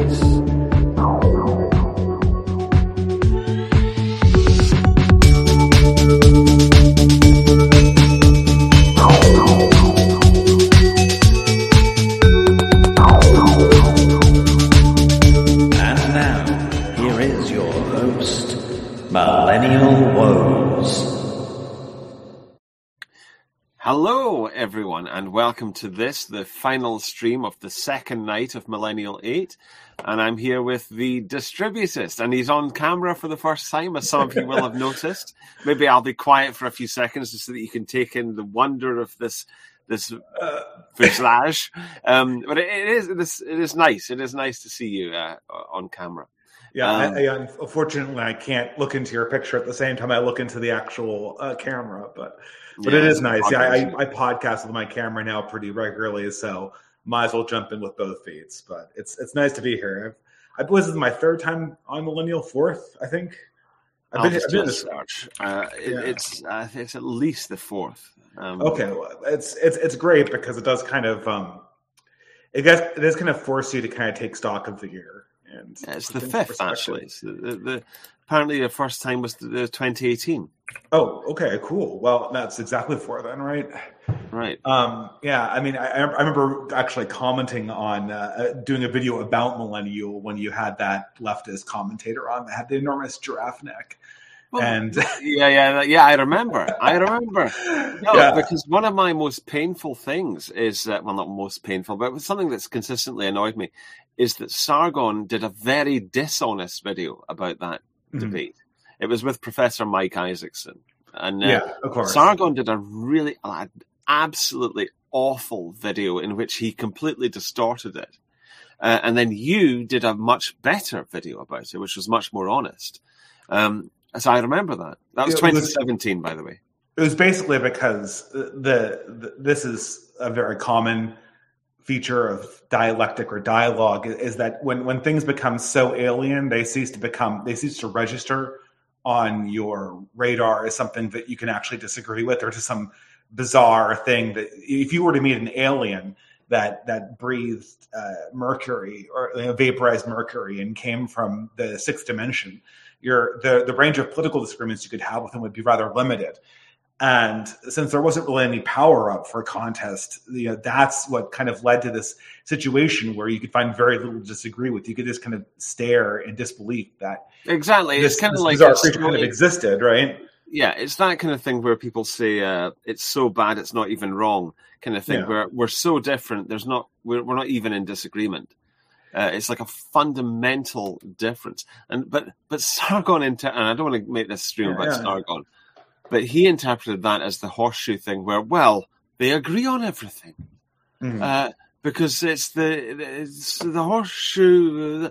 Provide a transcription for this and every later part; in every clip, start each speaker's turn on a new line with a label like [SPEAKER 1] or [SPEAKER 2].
[SPEAKER 1] voice. Millennial Woes.
[SPEAKER 2] Hello, everyone, and welcome to this, the final stream of the second night of Millennial 8. And I'm here with the distributist, and he's on camera for the first time, as some of you will have noticed. Maybe I'll be quiet for a few seconds just so that you can take in the wonder of this fuselage. But it is nice. It is nice to see you on camera.
[SPEAKER 3] Yeah, unfortunately, I can't look into your picture at the same time I look into the actual camera, but it is nice. Yeah, I podcast with my camera now pretty regularly, so might as well jump in with both feeds. But it's nice to be here. This is my third time on Millennial, fourth, I think.
[SPEAKER 2] I've been search. It's at least the fourth.
[SPEAKER 3] Okay, well, it's great because it does kind of it does kind of force you to kind of take stock of the year. And
[SPEAKER 2] it's the fifth, actually. It's apparently the first time was the 2018.
[SPEAKER 3] Oh, okay, cool. Well, that's exactly four then, right?
[SPEAKER 2] Right.
[SPEAKER 3] Yeah, I mean, I remember actually commenting on doing a video about Millennial when you had that leftist commentator on that had the enormous giraffe neck.
[SPEAKER 2] Well,
[SPEAKER 3] and
[SPEAKER 2] yeah, I remember. Because one of my most painful things is, well, not most painful, but something that's consistently annoyed me is that Sargon did a very dishonest video about that debate. It was with Professor Mike Isaacson. And
[SPEAKER 3] of course.
[SPEAKER 2] Sargon did a really absolutely awful video in which he completely distorted it. And then you did a much better video about it, which was much more honest. So I remember that. That was 2017, by the way.
[SPEAKER 3] It was basically because this is a very common feature of dialectic or dialogue, is that when things become so alien, they cease to register on your radar as something that you can actually disagree with, or to some bizarre thing that if you were to meet an alien that breathed mercury or vaporized mercury and came from the sixth dimension, the range of political disagreements you could have with them would be rather limited. And since there wasn't really any power up for a contest, that's what kind of led to this situation where you could find very little to disagree with. You could just kind of stare in disbelief that
[SPEAKER 2] exactly
[SPEAKER 3] this,
[SPEAKER 2] it's kind
[SPEAKER 3] this
[SPEAKER 2] of like
[SPEAKER 3] bizarre creature kind of existed, right?
[SPEAKER 2] Yeah, it's that kind of thing where people say it's so bad it's not even wrong, kind of thing. Where we're so different, we're not even in disagreement. It's like a fundamental difference. But Sargon, and I don't want to make this stream about Sargon, but he interpreted that as the horseshoe thing, where they agree on everything because it's the horseshoe.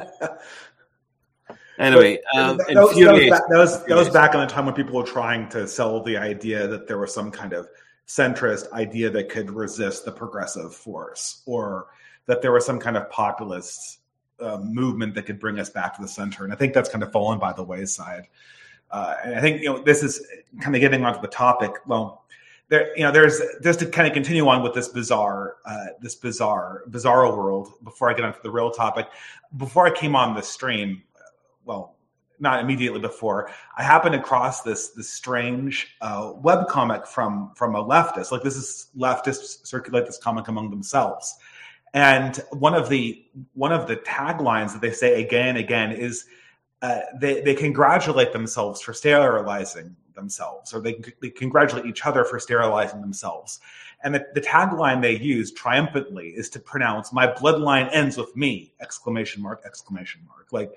[SPEAKER 2] Anyway,
[SPEAKER 3] that was back in the time when people were trying to sell the idea that there was some kind of centrist idea that could resist the progressive force, or that there was some kind of populist movement that could bring us back to the center. And I think that's kind of fallen by the wayside. And I think this is kind of getting onto the topic. Well, there's just to kind of continue on with this bizarre world. Before I get onto the real topic, before I came on the stream, well, not immediately before, I happened across this strange webcomic from a leftist. Like, this is leftists circulate this comic among themselves. And one of the taglines that they say again and again is they congratulate themselves for sterilizing themselves, or they congratulate each other for sterilizing themselves. And the tagline they use triumphantly is to pronounce "my bloodline ends with me!" ! Like,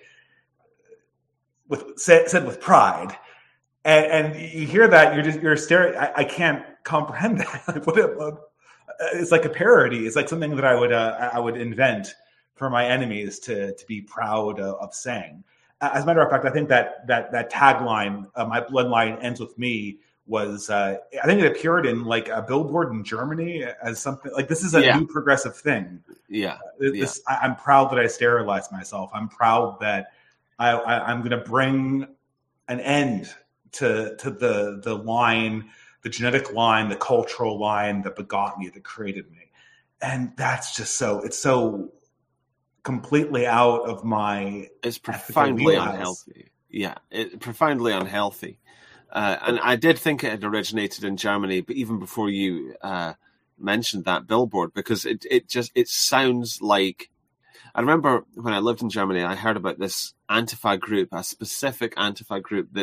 [SPEAKER 3] said with pride. And you hear that, you're staring. I can't comprehend that. It's like a parody. It's like something that I would invent for my enemies to be proud of saying. As a matter of fact, I think that tagline, "my bloodline ends with me," was I think it appeared in like a billboard in Germany as something like, this is a new progressive thing. I'm proud that I sterilized myself. I'm proud that I'm going to bring an end to the line, the genetic line, the cultural line that begot me, that created me. And that's just it's so completely out of my.
[SPEAKER 2] It's profoundly unhealthy. Yeah, profoundly unhealthy. And I did think it had originated in Germany, but even before you mentioned that billboard, because it sounds like. I remember when I lived in Germany, I heard about this Antifa group, a specific Antifa group that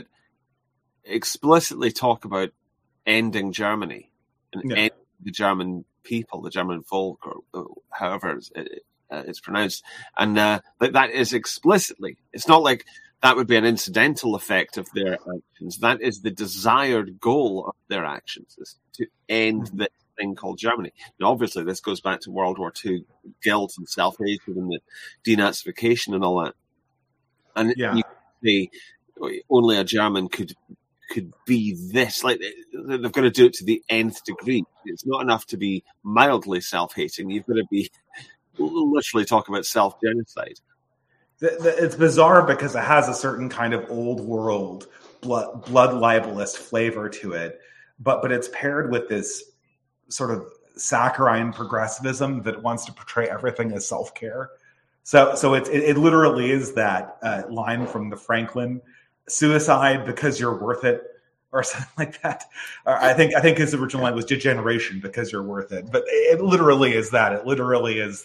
[SPEAKER 2] explicitly talk about ending Germany and ending the German people, the German folk, or however it's pronounced. And that is explicitly, it's not like that would be an incidental effect of their actions. That is the desired goal of their actions, is to end this thing called Germany. Now, obviously, this goes back to World War II guilt and self-hatred and the denazification and all that. And you say only a German could be this. Like, they've got to do it to the nth degree. It's not enough to be mildly self-hating. You've got to be literally talking about self-genocide.
[SPEAKER 3] It's bizarre because it has a certain kind of old world blood libelist flavor to it, but it's paired with this sort of saccharine progressivism that wants to portray everything as self-care. So it literally is that line from the Franklin, suicide because you're worth it, or something like that. I think his original line was degeneration because you're worth it, but it literally is that. It literally is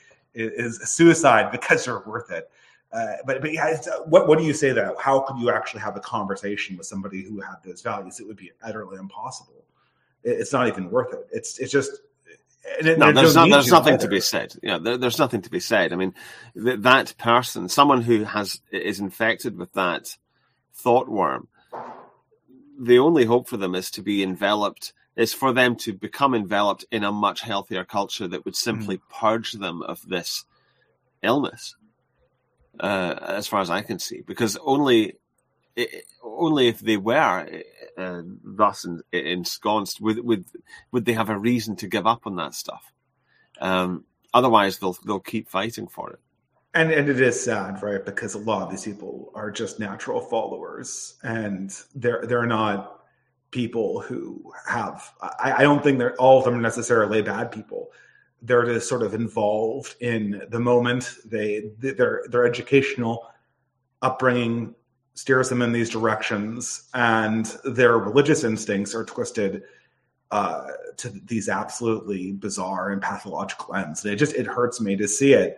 [SPEAKER 3] is suicide because you're worth it. But yeah, what do you say that? How could you actually have a conversation with somebody who had those values? It would be utterly impossible. It's not even worth it. It's just.
[SPEAKER 2] There's nothing to be said. Yeah, there's nothing to be said. I mean, that person, someone who is infected with that thought worm, the only hope for them is to be enveloped. Is for them to become enveloped in a much healthier culture that would simply purge them of this illness. As far as I can see, because only if they were thus ensconced would they have a reason to give up on that stuff. Otherwise, they'll keep fighting for it.
[SPEAKER 3] And it is sad, right? Because a lot of these people are just natural followers, and they're not people who have. I don't think all of them are necessarily bad people. They're just sort of involved in the moment. Their educational upbringing steers them in these directions, and their religious instincts are twisted to these absolutely bizarre and pathological ends. It hurts me to see it,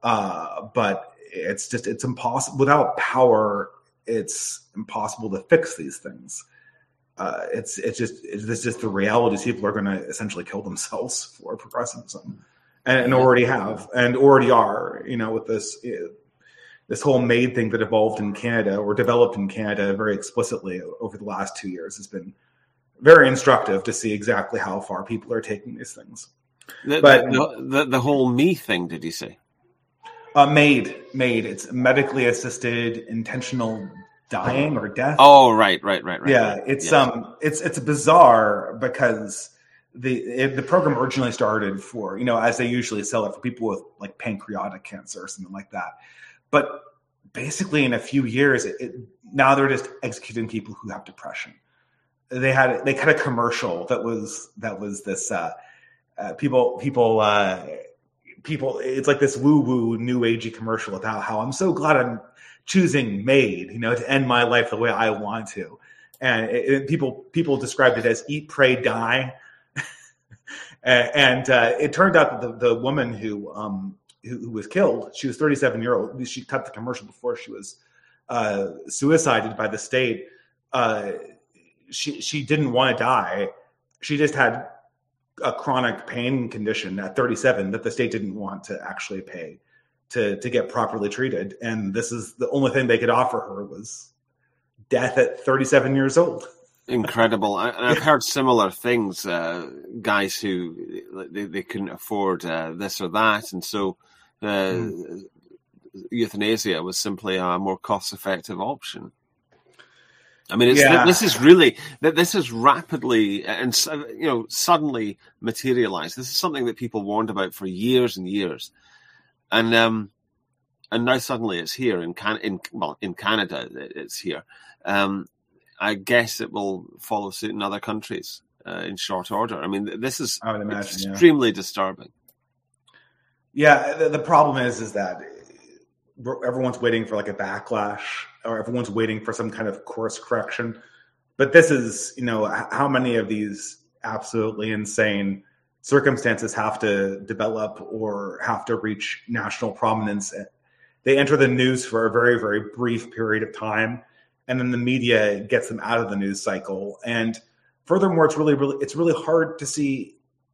[SPEAKER 3] but it's impossible. Without power, it's impossible to fix these things. It's just the reality. People are going to essentially kill themselves for progressivism, and already have, and already are. With this whole MAID thing that evolved in Canada or developed in Canada very explicitly over the last 2 years has been very instructive to see exactly how far people are taking these things.
[SPEAKER 2] The whole me thing, did you say?
[SPEAKER 3] MAID. It's medically assisted intentional dying or death.
[SPEAKER 2] Oh, right.
[SPEAKER 3] Yeah, it's bizarre because the program originally started for, as they usually sell it, for people with like pancreatic cancer or something like that. But basically, in a few years, now they're just executing people who have depression. They had a commercial that was this people. It's like this woo new agey commercial about how I'm so glad I'm choosing MAID, to end my life the way I want to, and people described it as eat, pray, die, and it turned out that the woman who was killed, she was 37-year-old. She cut the commercial before she was suicided by the state. She didn't want to die. She just had a chronic pain condition at 37 that the state didn't want to actually pay to get properly treated. And this is the only thing they could offer her was death at 37 years old.
[SPEAKER 2] Incredible. I've heard similar things, guys who they couldn't afford this or that. And so euthanasia was simply a more cost-effective option. I mean, this is rapidly and suddenly materialized. This is something that people warned about for years and years, and now suddenly it's here in Canada. It's here. I guess it will follow suit in other countries in short order. I mean, this is extremely disturbing.
[SPEAKER 3] Yeah, the problem is that everyone's waiting for like a backlash, or everyone's waiting for some kind of course correction. But this is, how many of these absolutely insane circumstances have to develop or have to reach national prominence. They enter the news for a very, very brief period of time, and then the media gets them out of the news cycle. And furthermore, it's really hard to see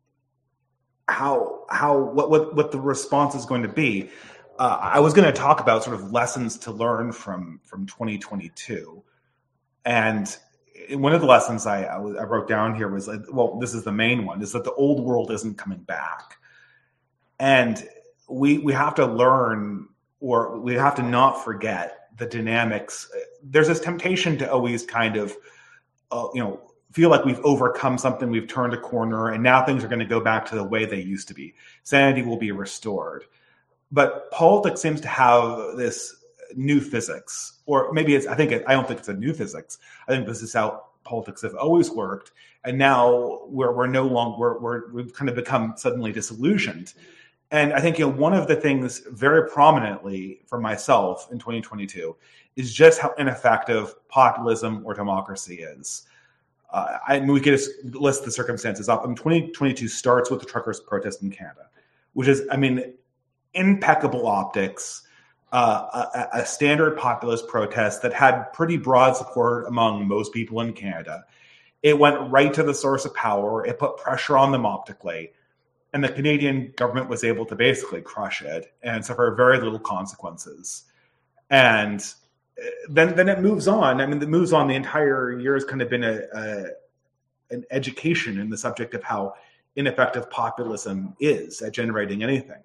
[SPEAKER 3] what the response is going to be. I was going to talk about sort of lessons to learn from 2022, and one of the lessons I wrote down here was, this is the main one, is that the old world isn't coming back, and we have to learn, or we have to not forget the dynamics. There's this temptation to always kind of, feel like we've overcome something, we've turned a corner, and now things are going to go back to the way they used to be. Sanity will be restored. But politics seems to have this new physics, or maybe I don't think it's a new physics. I think this is how politics have always worked. And now we're no longer, we've kind of become suddenly disillusioned. And I think, one of the things very prominently for myself in 2022 is just how ineffective populism or democracy is. We could just list the circumstances up. 2022 starts with the truckers' protest in Canada, which is, impeccable optics, a standard populist protest that had pretty broad support among most people in Canada. It went right to the source of power. It put pressure on them optically. And the Canadian government was able to basically crush it and suffer very little consequences. And then it moves on. It moves on. The entire year has kind of been an education in the subject of how ineffective populism is at generating anything.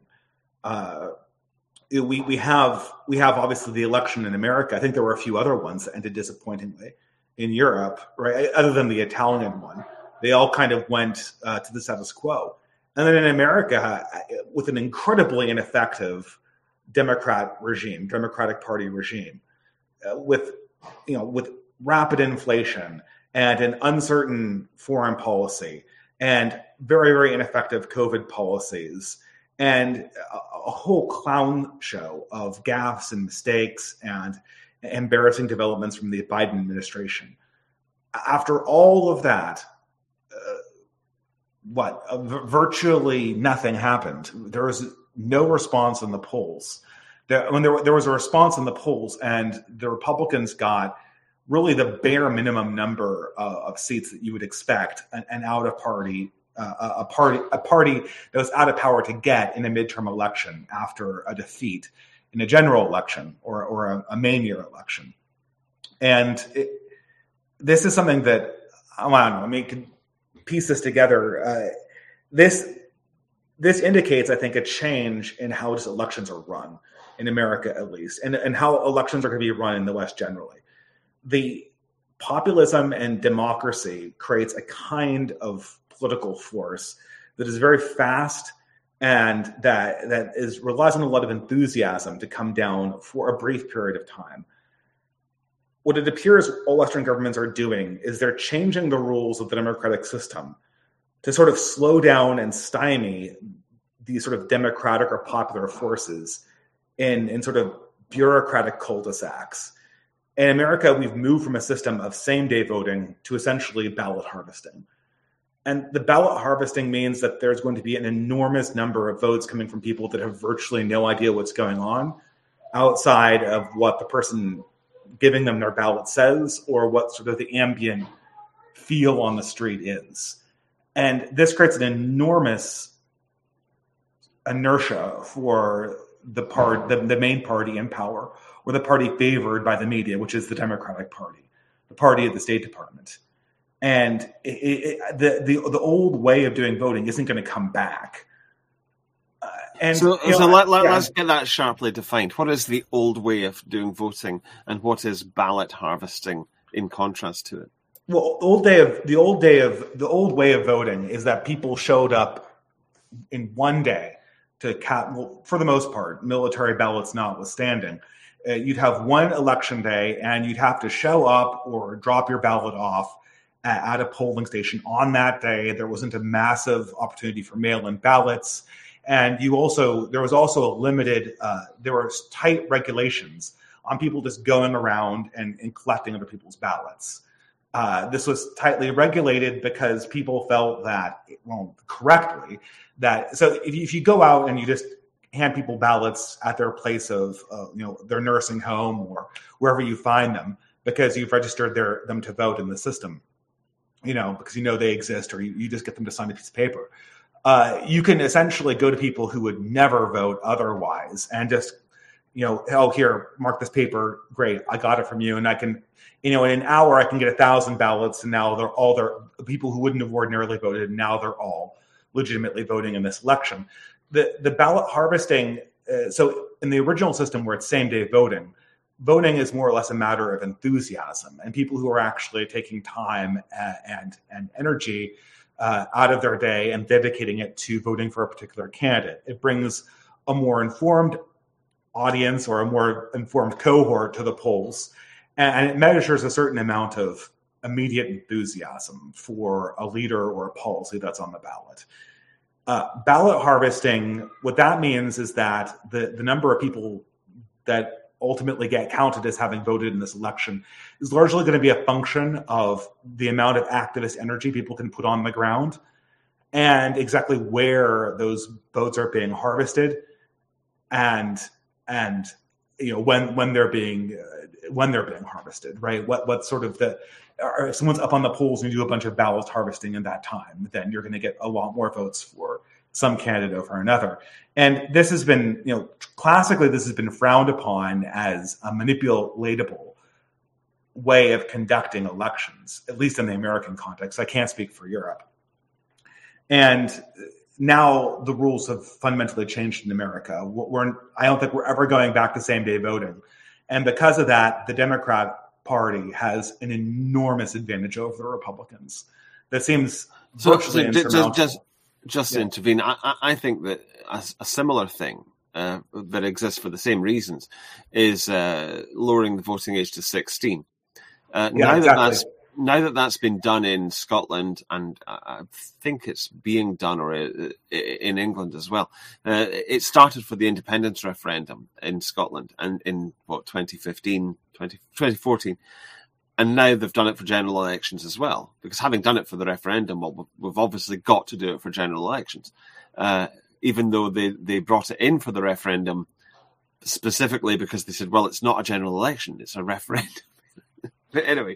[SPEAKER 3] We have obviously the election in America. I think there were a few other ones that ended disappointingly. In Europe, right? Other than the Italian one, they all kind of went to the status quo. And then in America, with an incredibly ineffective Democratic Party regime, with rapid inflation and an uncertain foreign policy and very, very ineffective COVID policies and a whole clown show of gaffes and mistakes and embarrassing developments from the Biden administration. After all of that, virtually nothing happened. There was no response in the polls. There was a response in the polls, and the Republicans got really the bare minimum number of seats that you would expect an out of party, a party that was out of power to get in a midterm election after a defeat in a general election or a main year election. And this is something that I don't know. You can piece this together. This indicates, I think, a change in how just elections are run in America, at least, and how elections are going to be run in the West generally. The populism and democracy creates a kind of political force that is very fast and that relies on a lot of enthusiasm to come down for a brief period of time. What it appears all Western governments are doing is they're changing the rules of the democratic system to sort of slow down and stymie these sort of democratic or popular forces in sort of bureaucratic cul-de-sacs. In America, we've moved from a system of same-day voting to essentially ballot harvesting. And the ballot harvesting means that there's going to be an enormous number of votes coming from people that have virtually no idea what's going on outside of what the person giving them their ballot says or what sort of the ambient feel on the street is. And this creates an enormous inertia for the main party in power, or the party favored by the media, which is the Democratic Party, the party of the State Department. And the old way of doing voting isn't going to come back. Let's
[SPEAKER 2] get that sharply defined. What is the old way of doing voting, and what is ballot harvesting in contrast to it?
[SPEAKER 3] Well, the old way of voting is that people showed up in one day to for the most part, military ballots notwithstanding. You'd have one election day, and you'd have to show up or drop your ballot off at a polling station on that day. There wasn't a massive opportunity for mail-in ballots. And there was also there were tight regulations on people just going around and collecting other people's ballots. This was tightly regulated because people felt that, correctly, so if you go out and you just hand people ballots at their place of, their nursing home or wherever you find them, because you've registered them to vote in the system, because they exist, or you just get them to sign a piece of paper. You can essentially go to people who would never vote otherwise and just, here, mark this paper. Great, I got it from you, and I can, in an hour, I can get 1,000 ballots, and now they're people who wouldn't have ordinarily voted. And now they're all legitimately voting in this election. The ballot harvesting. So in the original system, where it's same day voting is more or less a matter of enthusiasm and people who are actually taking time and energy out of their day and dedicating it to voting for a particular candidate. It brings a more informed audience or a more informed cohort to the polls, and it measures a certain amount of immediate enthusiasm for a leader or a policy that's on the ballot. Ballot harvesting, what that means is that the number of people that ultimately get counted as having voted in this election is largely going to be a function of the amount of activist energy people can put on the ground and exactly where those votes are being harvested and when they're being harvested, right? What sort of if someone's up on the polls and you do a bunch of ballot harvesting in that time, then you're going to get a lot more votes for some candidate over another. And this has been, classically, this has been frowned upon as a manipulatable way of conducting elections, at least in the American context. I can't speak for Europe. And now the rules have fundamentally changed in America. I don't think we're ever going back to same-day voting. And because of that, the Democrat Party has an enormous advantage over the Republicans. That seems virtually insurmountable.
[SPEAKER 2] Just to intervene, I think that a similar thing that exists for the same reasons is lowering the voting age to 16. Now that that's been done in Scotland, and I think it's being done in England as well. It started for the independence referendum in Scotland and in 2014, and now they've done it for general elections as well. Because having done it for the referendum, we've obviously got to do it for general elections. Even though they brought it in for the referendum specifically because they said, well, it's not a general election, it's a referendum. But anyway,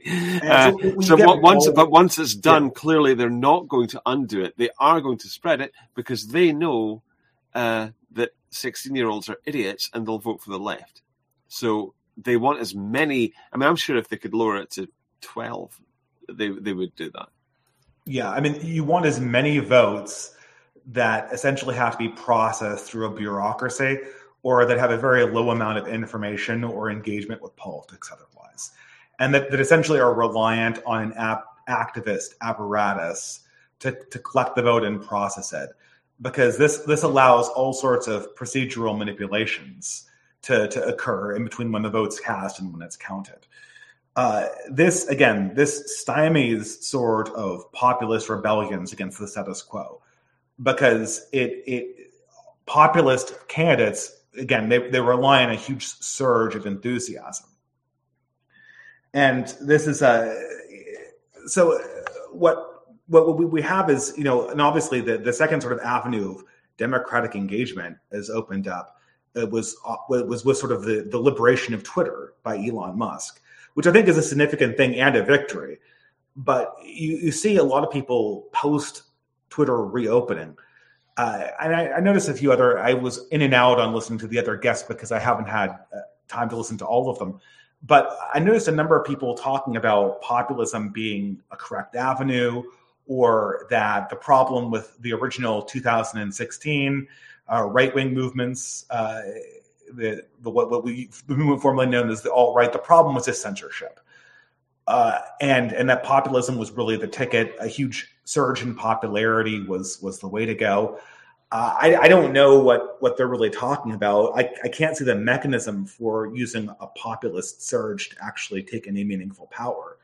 [SPEAKER 2] once it's done, clearly they're not going to undo it. They are going to spread it because they know that 16-year-olds are idiots and they'll vote for the left. So they want as many. I mean, I'm sure if they could lower it to 12, they would do that.
[SPEAKER 3] Yeah, I mean, you want as many votes that essentially have to be processed through a bureaucracy or that have a very low amount of information or engagement with politics otherwise. And that essentially are reliant on an activist apparatus to collect the vote and process it. Because this allows all sorts of procedural manipulations to occur in between when the vote's cast and when it's counted. This stymies sort of populist rebellions against the status quo. Because populist candidates, again, they rely on a huge surge of enthusiasm. And this is what we have is, and obviously the second sort of avenue of democratic engagement is opened up. It was sort of the liberation of Twitter by Elon Musk, which I think is a significant thing and a victory. But you see a lot of people post Twitter reopening. And I noticed a few other, I was in and out on listening to the other guests because I haven't had time to listen to all of them. But I noticed a number of people talking about populism being a correct avenue, or that the problem with the original 2016 right-wing movements, the movement formerly known as the alt-right, the problem was just censorship. And that populism was really the ticket. A huge surge in popularity was the way to go. I don't know what they're really talking about. I can't see the mechanism for using a populist surge to actually take any meaningful power.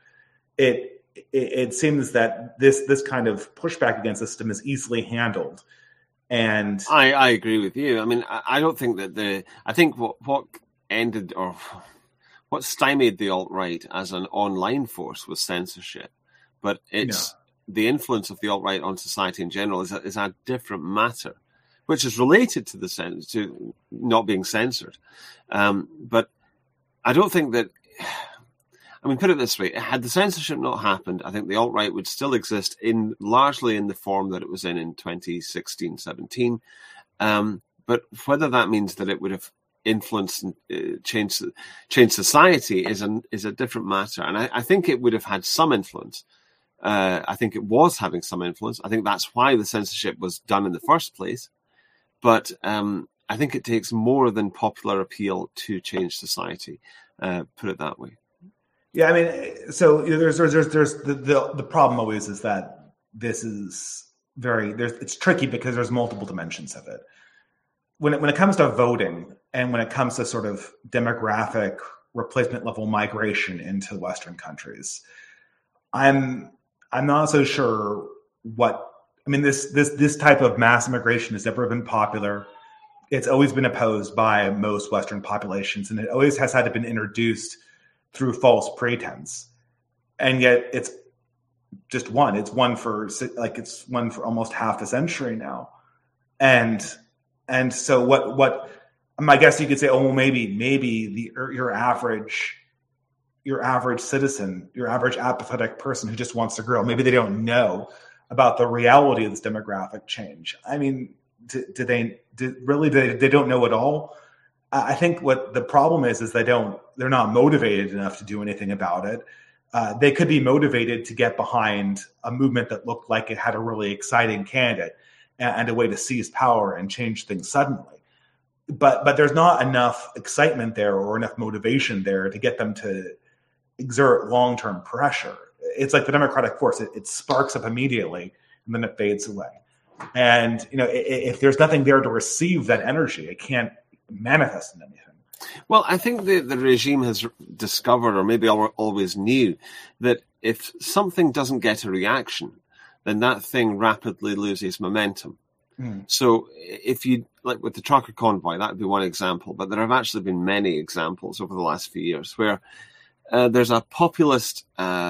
[SPEAKER 3] It seems that this kind of pushback against the system is easily handled And
[SPEAKER 2] I agree with you. I mean, I don't think that I think what ended or what stymied the alt-right as an online force was censorship, but it's the influence of the alt-right on society in general is a different matter, which is related to to not being censored. But I don't think that. I mean, put it this way: had the censorship not happened, I think the alt-right would still exist largely in the form that it was in 2016-17. But whether that means that it would have influenced and changed society is a different matter. And I think it would have had some influence. I think it was having some influence. I think that's why the censorship was done in the first place. But I think it takes more than popular appeal to change society. Put it that way.
[SPEAKER 3] Yeah, I mean, so there's the problem always is that this is it's tricky because there's multiple dimensions of it. When it comes to voting and when it comes to sort of demographic replacement level migration into Western countries, I'm not so sure this type of mass immigration has never been popular. It's always been opposed by most Western populations, and it always has had to been introduced through false pretense. And yet it's just one. It's one for almost half a century now. And so what I guess you could say, oh, well, maybe your average citizen, your average apathetic person who just wants to grow, maybe they don't know about the reality of this demographic change. I mean, they don't know at all? I think what the problem is they're not motivated enough to do anything about it. They could be motivated to get behind a movement that looked like it had a really exciting candidate and a way to seize power and change things suddenly. But there's not enough excitement there or enough motivation there to get them to exert long-term pressure. It's like the democratic force. It sparks up immediately and then it fades away. And, if there's nothing there to receive that energy, it can't manifest in anything.
[SPEAKER 2] Well, I think the regime has discovered, or maybe always knew, that if something doesn't get a reaction, then that thing rapidly loses momentum. So if you, like with the trucker convoy, that would be one example, but there have actually been many examples over the last few years where there's a populist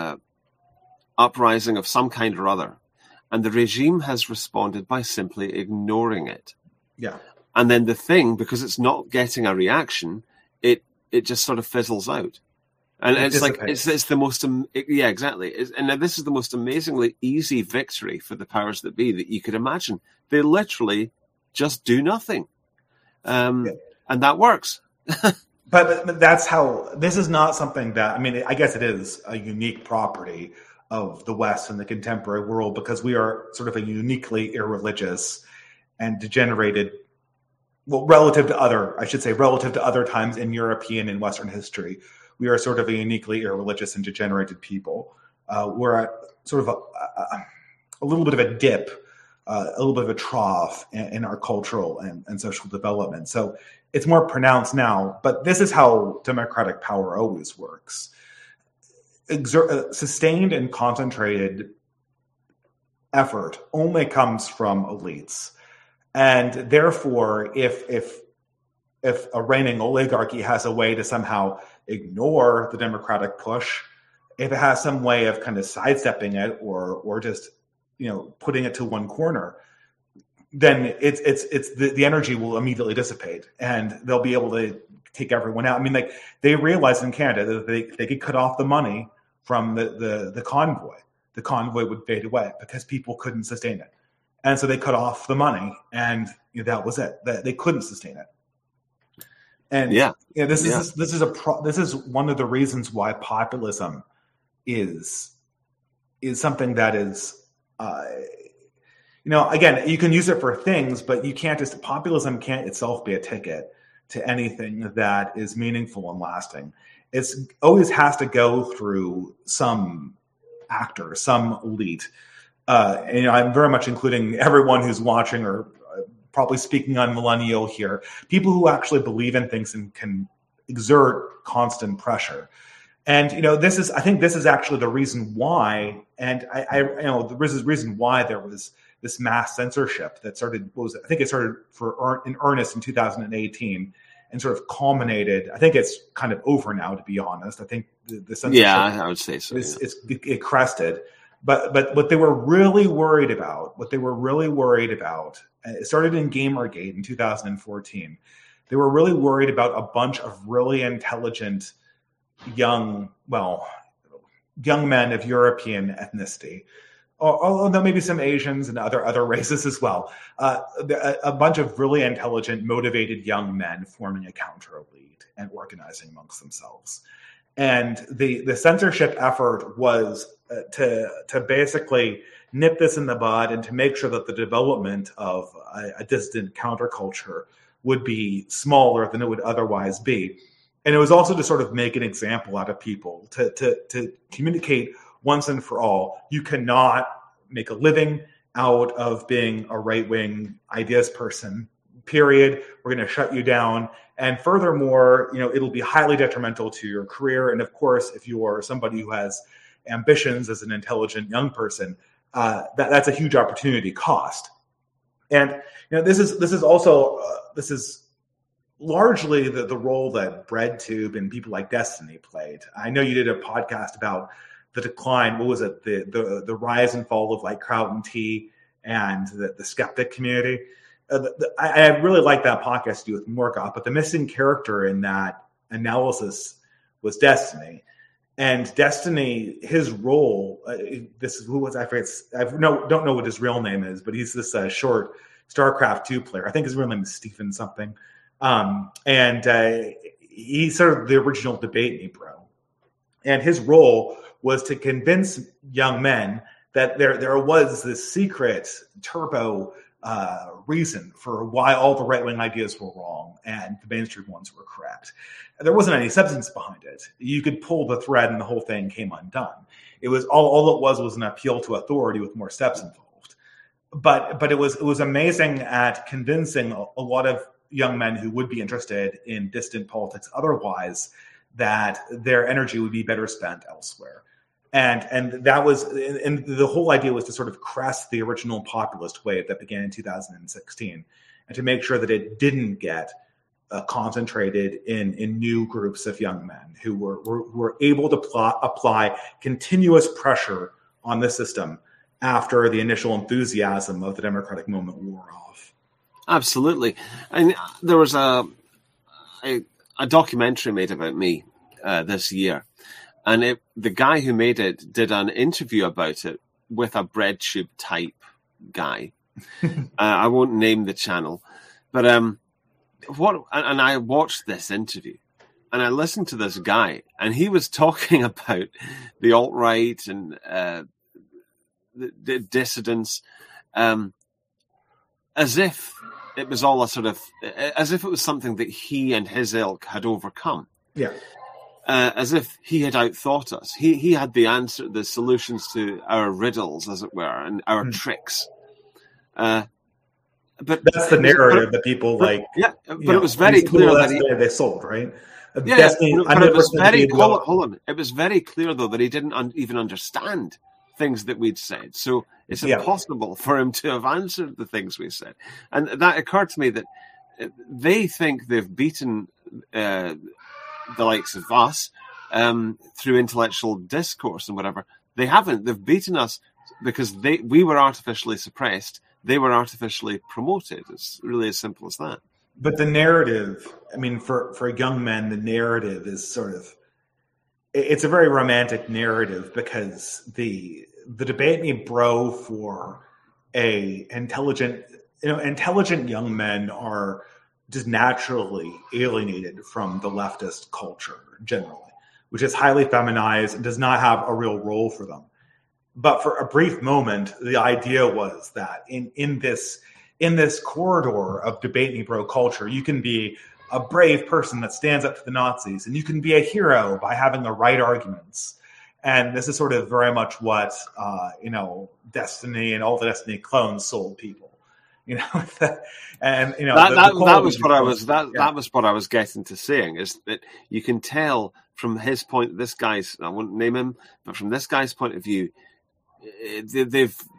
[SPEAKER 2] uprising of some kind or other, and the regime has responded by simply ignoring it.
[SPEAKER 3] Yeah.
[SPEAKER 2] And then the thing, because it's not getting a reaction, it just sort of fizzles out. And it's like, it's the most, exactly. And this is the most amazingly easy victory for the powers that be that you could imagine. They literally just do nothing. And that works.
[SPEAKER 3] But that's how, this is not something that, I mean, I guess it is a unique property of the West and the contemporary world because we are sort of a uniquely irreligious and degenerated, well, relative to other times in European and Western history, we are sort of a uniquely irreligious and degenerated people. We're at sort of a little bit of a dip, a little bit of a trough in our cultural and social development. So it's more pronounced now, but this is how democratic power always works. Sustained and concentrated effort only comes from elites. And therefore, if a reigning oligarchy has a way to somehow ignore the democratic push, if it has some way of kind of sidestepping it or just putting it to one corner, then it's the energy will immediately dissipate and they'll be able to take everyone out. I mean, like they realized in Canada that they could cut off the money from the convoy. The convoy would fade away because people couldn't sustain it. And so they cut off the money, and that was it. They couldn't sustain it. And this is one of the reasons why populism is something that is, again, you can use it for things, but you can't populism can't itself be a ticket to anything that is meaningful and lasting. It's always has to go through some actor, some elite. I'm very much including everyone who's watching or probably speaking on millennial here, people who actually believe in things and can exert constant pressure. And, I think this is actually the reason why, and the reason why there was this mass censorship that started. I think it started in earnest in 2018 and sort of culminated. I think it's kind of over now, to be honest. I think the censorship.
[SPEAKER 2] Yeah, I would say so.
[SPEAKER 3] It crested. But what they were really worried about, it started in Gamergate in 2014. They were really worried about a bunch of really intelligent young men of European ethnicity, although maybe some Asians and other races as well. A bunch of really intelligent, motivated young men forming a counter elite and organizing amongst themselves. And the censorship effort was to basically nip this in the bud and to make sure that the development of a dissident counterculture would be smaller than it would otherwise be. And it was also to sort of make an example out of people, to communicate once and for all, you cannot make a living out of being a right-wing ideas person, period. We're going to shut you down. And furthermore, it'll be highly detrimental to your career. And of course, if you are somebody who has ambitions as an intelligent young person, that's a huge opportunity cost. And this is largely the role that BreadTube and people like Destiny played. I know you did a podcast about the decline. What was it? The rise and fall of like Crowd & Tea and the skeptic community. I really liked that podcast to do with Morgoth, but the missing character in that analysis was Destiny. And Destiny, his role, I don't know what his real name is, but he's this short StarCraft 2 player. I think his real name is Stephen something. And he's sort of the original debate me bro. And his role was to convince young men that there was this secret turbo reason for why all the right-wing ideas were wrong and the mainstream ones were correct. And there wasn't any substance behind it. You could pull the thread and the whole thing came undone. It was all it was an appeal to authority with more steps involved. But it was amazing at convincing a lot of young men who would be interested in distant politics otherwise that their energy would be better spent elsewhere. And that was, and the whole idea was to sort of crest the original populist wave that began in 2016, and to make sure that it didn't get concentrated in new groups of young men who were able to apply continuous pressure on the system after the initial enthusiasm of the democratic movement wore off.
[SPEAKER 2] Absolutely. And there was a documentary made about me this year. And the guy who made it did an interview about it with a BreadTube type guy. I won't name the channel, but and I watched this interview and I listened to this guy, and he was talking about the alt-right and the dissidents as if it was all as if it was something that he and his ilk had overcome.
[SPEAKER 3] Yeah.
[SPEAKER 2] As if he had outthought us. He had the answer, the solutions to our riddles, as it were, and our tricks. But
[SPEAKER 3] that's the narrative that people like.
[SPEAKER 2] Yeah, but it was very clear that
[SPEAKER 3] they sold, right?
[SPEAKER 2] Yeah, but it was very hold on. It was very clear though that he didn't even understand things that we'd said. So it's impossible for him to have answered the things we said. And that occurred to me that they think they've beaten the likes of us through intellectual discourse and whatever. They haven't. They've beaten us because we were artificially suppressed. They were artificially promoted. It's really as simple as that.
[SPEAKER 3] But the narrative, I mean, for young men, the narrative is sort of, it's a very romantic narrative because the debate me bro for intelligent young men are just naturally alienated from the leftist culture generally, which is highly feminized and does not have a real role for them. But for a brief moment, the idea was that in this corridor of debate me bro culture, you can be a brave person that stands up to the Nazis, and you can be a hero by having the right arguments. And this is sort of very much what Destiny and all the Destiny clones sold people. And
[SPEAKER 2] that was what I was getting to saying, is that you can tell from his point, I won't name him, but from this guy's point of view,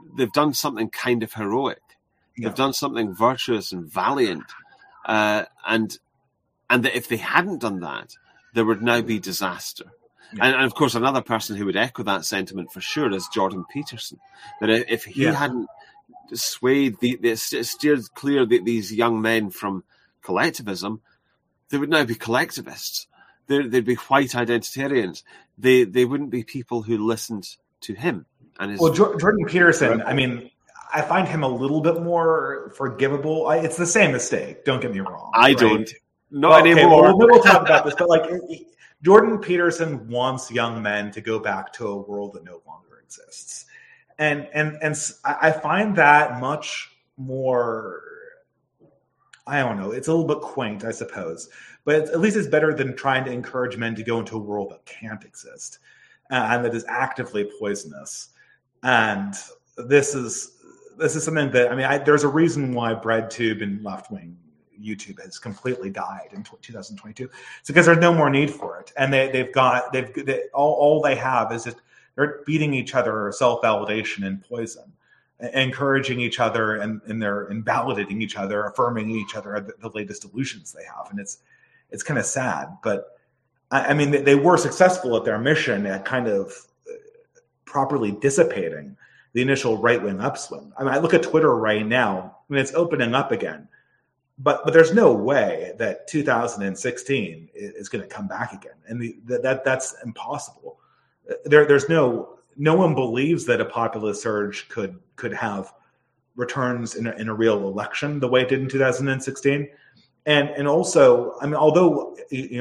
[SPEAKER 2] they've done something kind of heroic. Yeah. They've done something virtuous and valiant, and that if they hadn't done that, there would now be disaster. Yeah. And of course, another person who would echo that sentiment for sure is Jordan Peterson. That if he hadn't swayed, steered clear these young men from collectivism, they would now be collectivists. They'd be white identitarians. They wouldn't be people who listened to him. And
[SPEAKER 3] Jordan Peterson, I mean, I find him a little bit more forgivable. It's the same mistake. Don't get me wrong.
[SPEAKER 2] I don't. Not anymore.
[SPEAKER 3] Well, we'll talk about this, but Jordan Peterson wants young men to go back to a world that no longer exists, and I find that much more. I don't know. It's a little bit quaint, I suppose, but at least it's better than trying to encourage men to go into a world that can't exist and that is actively poisonous. And this is something that, I mean, there's a reason why BreadTube and left-wing YouTube has completely died in 2022. It's because there's no more need for it, and all they have is they're beating each other self-validation and poison, encouraging each other and validating each other, affirming each other the latest delusions they have, and it's kind of sad. But I mean, they were successful at their mission at kind of properly dissipating the initial right-wing upswing. I mean, I look at Twitter right now, I mean, it's opening up again. But there's no way that 2016 is going to come back again, and that's impossible. There's no one believes that a populist surge could have returns in a real election the way it did in 2016, and also, I mean, although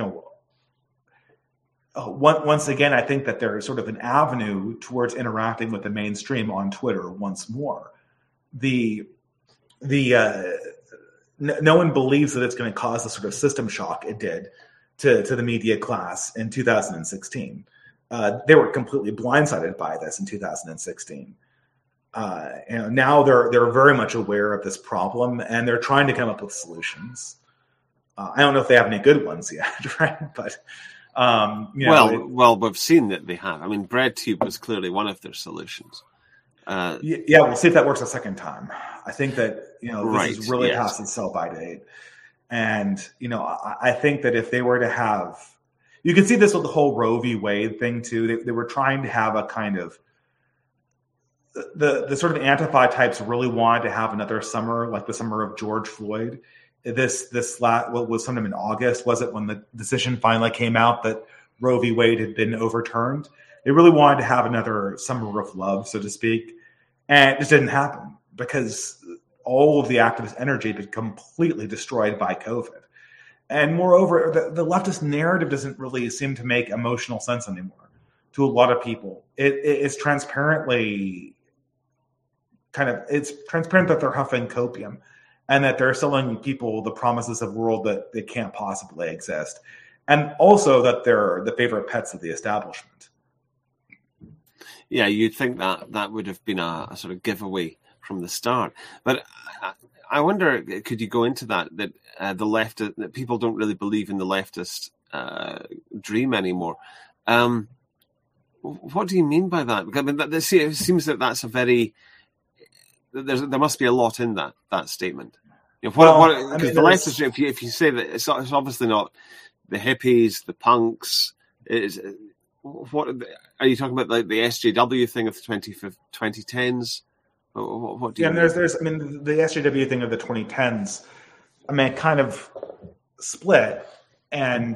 [SPEAKER 3] once again, I think that there is sort of an avenue towards interacting with the mainstream on Twitter once more. No one believes that it's going to cause the sort of system shock it did to the media class in 2016. They were completely blindsided by this in 2016. Now they're very much aware of this problem, and they're trying to come up with solutions. I don't know if they have any good ones yet, right? But
[SPEAKER 2] we've seen that they have. I mean, BreadTube was clearly one of their solutions.
[SPEAKER 3] We'll see if that works a second time. I think that this is really past its sell-by date, and I think that if they were to have, you can see this with the whole Roe v. Wade thing too. They were trying to have a kind of the sort of Antifa types really wanted to have another summer like the summer of George Floyd. What was sometime in August, was it, when the decision finally came out that Roe v. Wade had been overturned? They really wanted to have another summer of love, so to speak. And it just didn't happen because all of the activist energy had been completely destroyed by COVID. And moreover, the leftist narrative doesn't really seem to make emotional sense anymore to a lot of people. It's transparently it's transparent that they're huffing copium and that they're selling people the promises of a world that they can't possibly exist. And also that they're the favorite pets of the establishment.
[SPEAKER 2] Yeah, you'd think that would have been a sort of giveaway from the start. But I wonder, could you go into that the left, that people don't really believe in the leftist dream anymore? What do you mean by that? Because, I mean, it seems that that's a very there must be a lot in that statement. Because the leftist, if you say that it's obviously not the hippies, the punks, what are you talking about? Like the SJW thing of the 2010s? What do you mean?
[SPEAKER 3] There's the SJW thing of the 2010s. I mean, it kind of split, and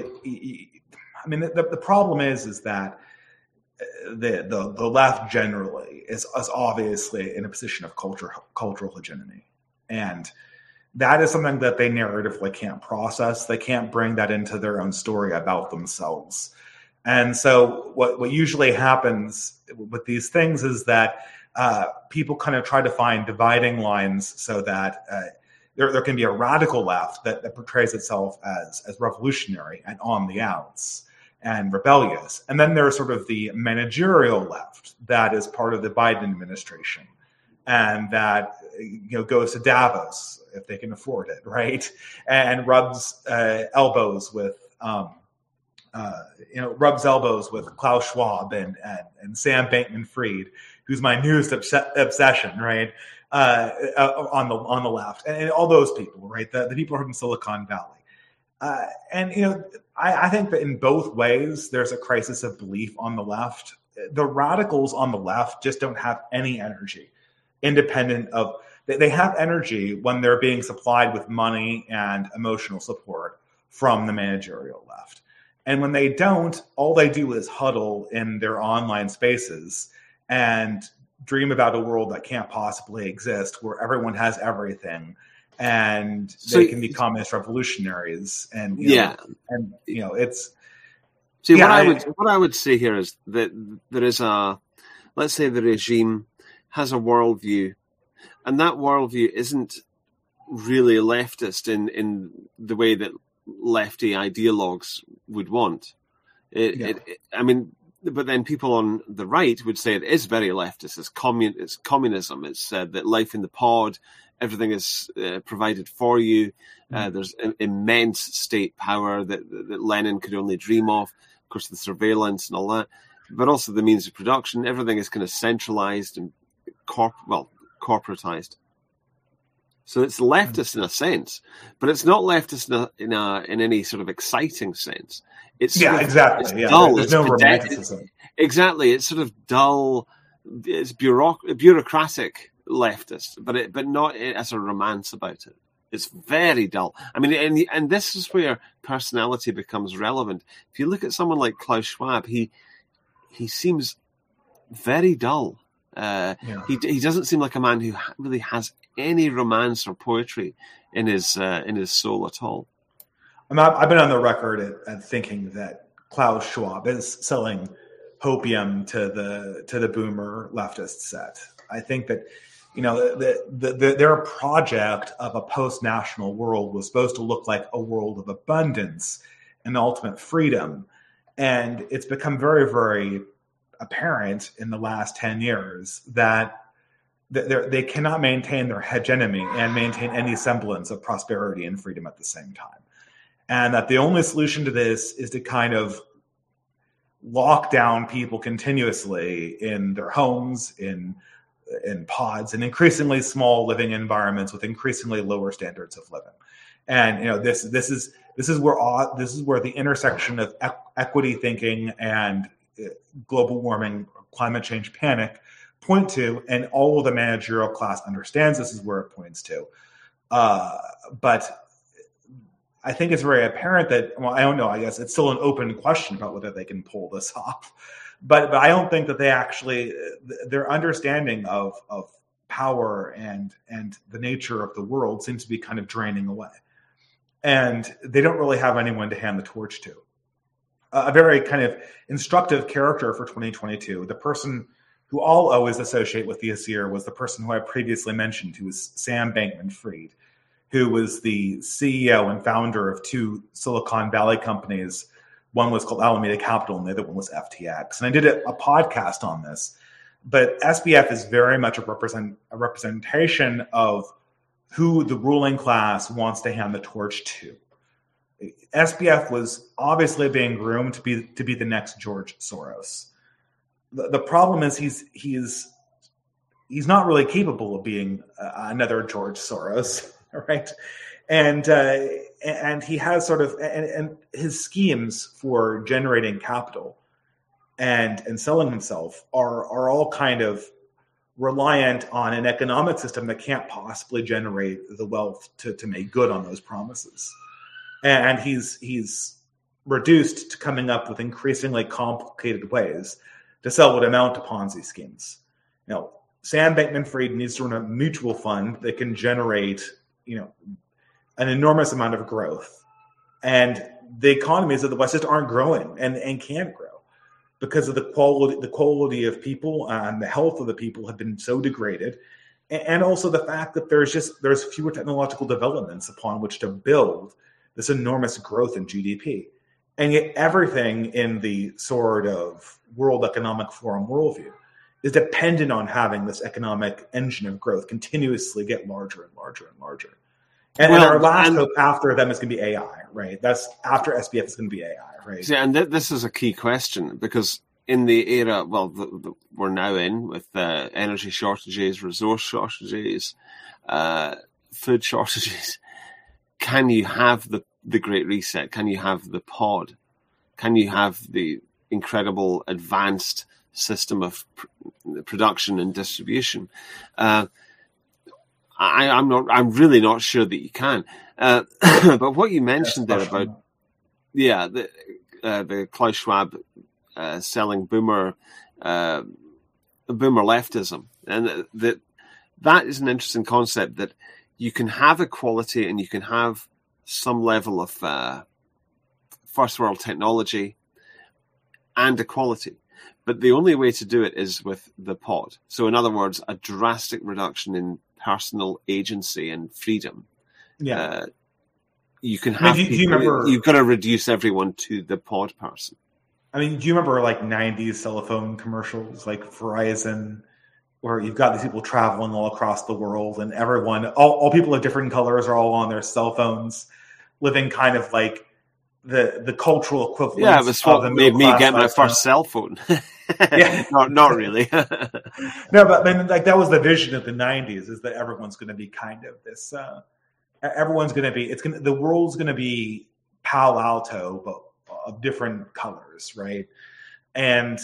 [SPEAKER 3] the problem is that the left generally is obviously in a position of cultural hegemony, and that is something that they narratively can't process. They can't bring that into their own story about themselves. And so what usually happens with these things is that people kind of try to find dividing lines so that there can be a radical left that portrays itself as revolutionary and on the outs and rebellious. And then there's sort of the managerial left that is part of the Biden administration and that goes to Davos if they can afford it, right? And rubs elbows with rubs elbows with Klaus Schwab and Sam Bankman-Fried, who's my newest obsession, right? On the left, and all those people, right? The people from Silicon Valley, I think that in both ways there's a crisis of belief on the left. The radicals on the left just don't have any energy, independent of. They have energy when they're being supplied with money and emotional support from the managerial left. And when they don't, all they do is huddle in their online spaces and dream about a world that can't possibly exist, where everyone has everything and they can be communist revolutionaries. And it's.
[SPEAKER 2] See, what I would say here is that there is let's say the regime has a worldview, and that worldview isn't really leftist in the way that lefty ideologues would want. But then people on the right would say it is very leftist. It's communism. It's that life in the pod, everything is provided for you. There's immense state power that Lenin could only dream of. Of course, the surveillance and all that, but also the means of production. Everything is kind of centralized and corporatized. So it's leftist in a sense, but it's not leftist in any sort of exciting sense. It's
[SPEAKER 3] exactly.
[SPEAKER 2] It's dull.
[SPEAKER 3] There's no romanticism.
[SPEAKER 2] Exactly. It's sort of dull. It's bureaucratic leftist, but not as a romance about it. It's very dull. I mean, and this is where personality becomes relevant. If you look at someone like Klaus Schwab, he seems very dull. He doesn't seem like a man who really has any romance or poetry in his soul at all.
[SPEAKER 3] I've been on the record at thinking that Klaus Schwab is selling hopium to the boomer leftist set. I think that their project of a post-national world was supposed to look like a world of abundance and ultimate freedom, and it's become very, very apparent in the last 10 years that they cannot maintain their hegemony and maintain any semblance of prosperity and freedom at the same time. And that the only solution to this is to kind of lock down people continuously in their homes, in pods, and increasingly small living environments with increasingly lower standards of living. And this is where the intersection of equity thinking and global warming, climate change panic point to, and all of the managerial class understands this is where it points to. But I think it's very apparent that, I don't know, I guess it's still an open question about whether they can pull this off. But I don't think that they actually, their understanding of power and the nature of the world seems to be kind of draining away. And they don't really have anyone to hand the torch to. A very kind of instructive character for 2022, the person who I'll always associate with this year was the person who I previously mentioned, who was Sam Bankman-Fried, who was the CEO and founder of two Silicon Valley companies. One was called Alameda Capital, and the other one was FTX. And I did a podcast on this. But SBF is very much a representation of who the ruling class wants to hand the torch to. SBF was obviously being groomed to be the next George Soros. The problem is he's not really capable of being another George Soros, right? And he has sort of and his schemes for generating capital and selling himself are all kind of reliant on an economic system that can't possibly generate the wealth to make good on those promises. And he's reduced to coming up with increasingly complicated ways to sell what amount to Ponzi schemes. Sam Bankman-Fried needs to run a mutual fund that can generate, an enormous amount of growth. And the economies of the West just aren't growing and can't grow because of the quality of people and the health of the people have been so degraded. And also the fact that there's fewer technological developments upon which to build this enormous growth in GDP. And yet everything in the sort of World Economic Forum worldview is dependent on having this economic engine of growth continuously get larger and larger and larger. And our last hope after them is going to be AI, right? That's after SBF is going to be AI, right?
[SPEAKER 2] Yeah, and this is a key question because in the era, we're now in with energy shortages, resource shortages, food shortages. Can you have the Great Reset? Can you have the pod? Can you have the incredible advanced system of production and distribution? I'm really not sure that you can. But what you mentioned there about, the Klaus Schwab selling boomer leftism, and that is an interesting concept, that you can have equality and you can have some level of first world technology and equality. But the only way to do it is with the pod. So in other words, a drastic reduction in personal agency and freedom.
[SPEAKER 3] Yeah.
[SPEAKER 2] You can have you've got to reduce everyone to the pod person.
[SPEAKER 3] I mean, do you remember like 90s telephone commercials like Verizon, where you've got these people traveling all across the world and everyone, all people of different colors are all on their cell phones, living kind of like the cultural equivalent.
[SPEAKER 2] Yeah, it was what made me get my first cell phone.
[SPEAKER 3] Yeah.
[SPEAKER 2] not really.
[SPEAKER 3] No, but then like that was the vision of the 90s, is that everyone's going to be kind of this. Everyone's going to be. The world's going to be Palo Alto, but of different colors, right? And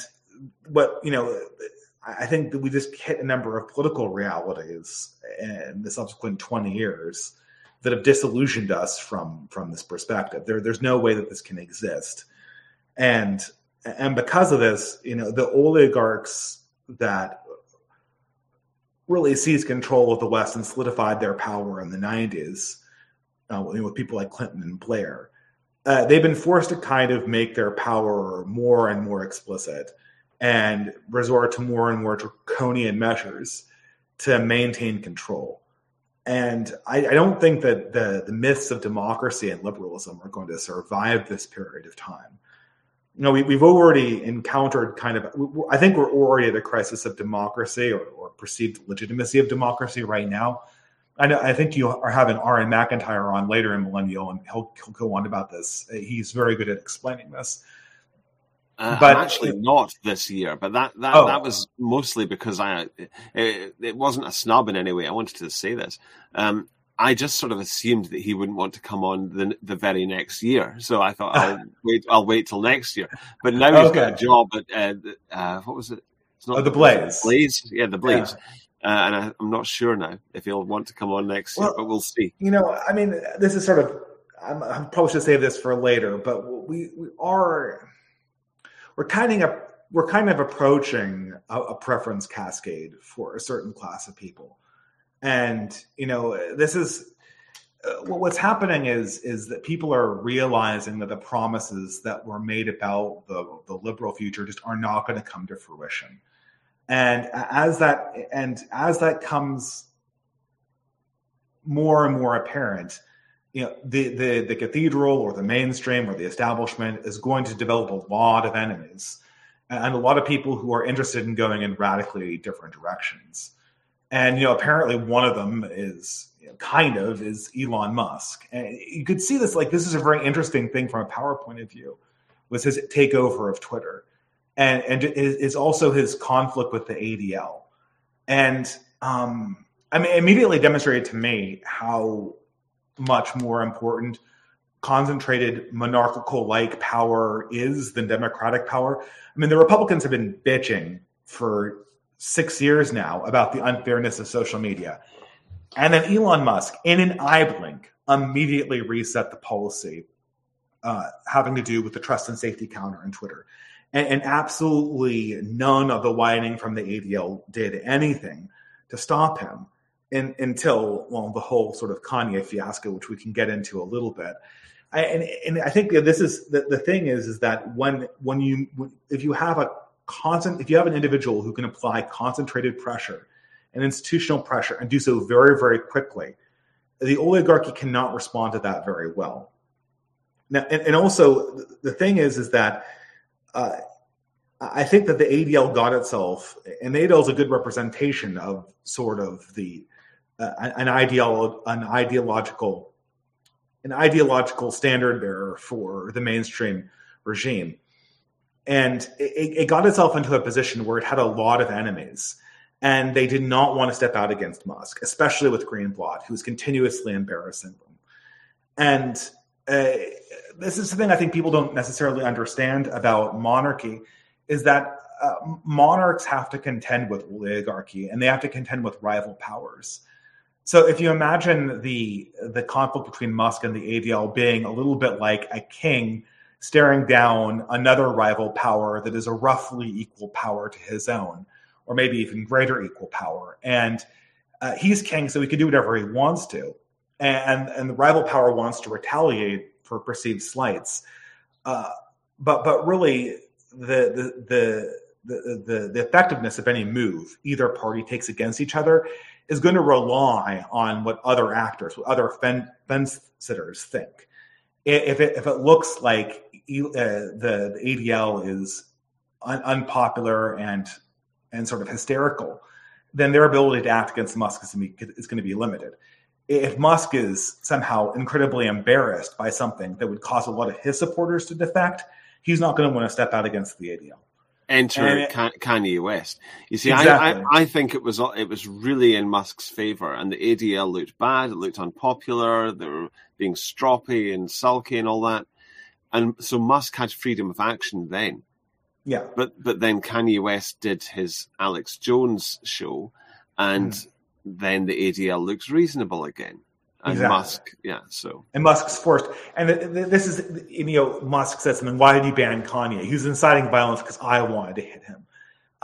[SPEAKER 3] I think that we just hit a number of political realities in the subsequent 20 years that have disillusioned us from this perspective. There's no way that this can exist. And because of this, the oligarchs that really seized control of the West and solidified their power in the 90s, with people like Clinton and Blair, they've been forced to kind of make their power more and more explicit and resort to more and more draconian measures to maintain control. And I don't think that the myths of democracy and liberalism are going to survive this period of time. We've already encountered I think we're already at a crisis of democracy or perceived legitimacy of democracy right now. I think you are having Aaron McIntyre on later in Millennial, and he'll go on about this. He's very good at explaining this.
[SPEAKER 2] But actually not this year, but that was mostly because it wasn't a snub in any way. I wanted to say this. I just sort of assumed that he wouldn't want to come on the very next year, so I thought I'll wait till next year. But now he's got a job at what was it? It's not
[SPEAKER 3] the Blaze.
[SPEAKER 2] Blaze, yeah, the Blaze. Yeah. And I'm not sure now if he'll want to come on next year, but we'll see.
[SPEAKER 3] I mean, this is sort of. I probably should save this for later, but we're kind of approaching a preference cascade for a certain class of people. And, this is what's happening is that people are realizing that the promises that were made about the liberal future just are not going to come to fruition. And as that comes more and more apparent, the cathedral or the mainstream or the establishment is going to develop a lot of enemies and a lot of people who are interested in going in radically different directions. And, apparently one of them is Elon Musk. And you could see this, this is a very interesting thing from a power point of view, was his takeover of Twitter. And is also his conflict with the ADL. And, immediately demonstrated to me how much more important concentrated monarchical-like power is than democratic power. I mean, the Republicans have been bitching for 6 years now about the unfairness of social media. And then Elon Musk, in an eye blink, immediately reset the policy having to do with the trust and safety counter on Twitter. And absolutely none of the whining from the ADL did anything to stop him until the whole sort of Kanye fiasco, which we can get into a little bit. And I think that this is the thing is that if you have an individual who can apply concentrated pressure and institutional pressure and do so very, very quickly, the oligarchy cannot respond to that very well. Now, and also the thing is that I think that the ADL got itself, and the ADL is a good representation of sort of the an ideological standard bearer for the mainstream regime. And it got itself into a position where it had a lot of enemies, and they did not want to step out against Musk, especially with Greenblatt, who was continuously embarrassing them. And this is something I think people don't necessarily understand about monarchy, is that monarchs have to contend with oligarchy, and they have to contend with rival powers. So if you imagine the conflict between Musk and the ADL being a little bit like a king staring down another rival power that is a roughly equal power to his own, or maybe even greater equal power. And he's king, so he can do whatever he wants to. And the rival power wants to retaliate for perceived slights. But really, the effectiveness of any move either party takes against each other is going to rely on what other actors, what other fence sitters think. If it looks like the ADL is unpopular and sort of hysterical, then their ability to act against Musk is going to be limited. If Musk is somehow incredibly embarrassed by something that would cause a lot of his supporters to defect, he's not going to want to step out against the ADL.
[SPEAKER 2] Enter Kanye West. You see,
[SPEAKER 3] exactly.
[SPEAKER 2] I think it was really in Musk's favor, and the ADL looked bad. It looked unpopular. They were being stroppy and sulky and all that, and so Musk had freedom of action then.
[SPEAKER 3] Yeah,
[SPEAKER 2] but then Kanye West did his Alex Jones show, and then the ADL looks reasonable again. And
[SPEAKER 3] exactly.
[SPEAKER 2] Musk, and
[SPEAKER 3] Musk's forced. And this is, Musk said something. Why did you ban Kanye? He was inciting violence because I wanted to hit him.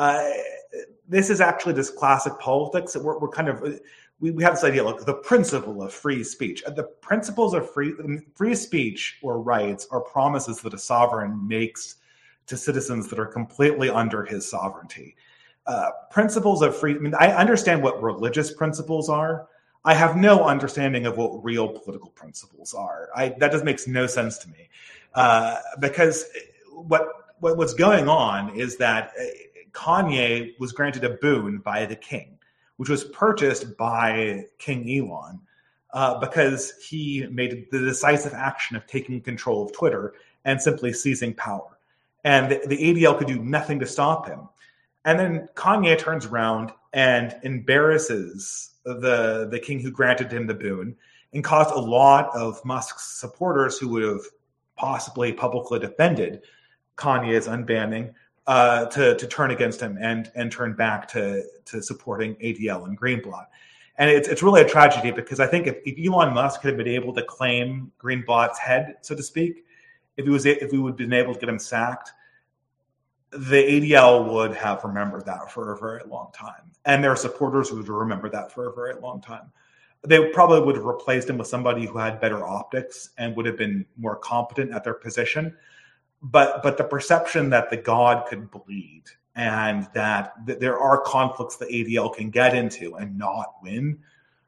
[SPEAKER 3] This is actually this classic politics. We're kind of, we have this idea, like the principle of free speech. The principles of free speech or rights are promises that a sovereign makes to citizens that are completely under his sovereignty. Principles of free. I understand what religious principles are. I have no understanding of what real political principles are. That just makes no sense to me, because what's going on is that Kanye was granted a boon by the king, which was purchased by King Elon, because he made the decisive action of taking control of Twitter and simply seizing power. And the ADL could do nothing to stop him. And then Kanye turns around and embarrasses the king who granted him the boon, and caused a lot of Musk's supporters who would have possibly publicly defended Kanye's unbanning to turn against him and turn back to supporting ADL and Greenblatt. And it's really a tragedy, because I think if Elon Musk had been able to claim Greenblatt's head, so to speak, if we would have been able to get him sacked, the ADL would have remembered that for a very long time. And their supporters would remember that for a very long time. They probably would have replaced him with somebody who had better optics and would have been more competent at their position. But the perception that the god could bleed, and that there are conflicts the ADL can get into and not win,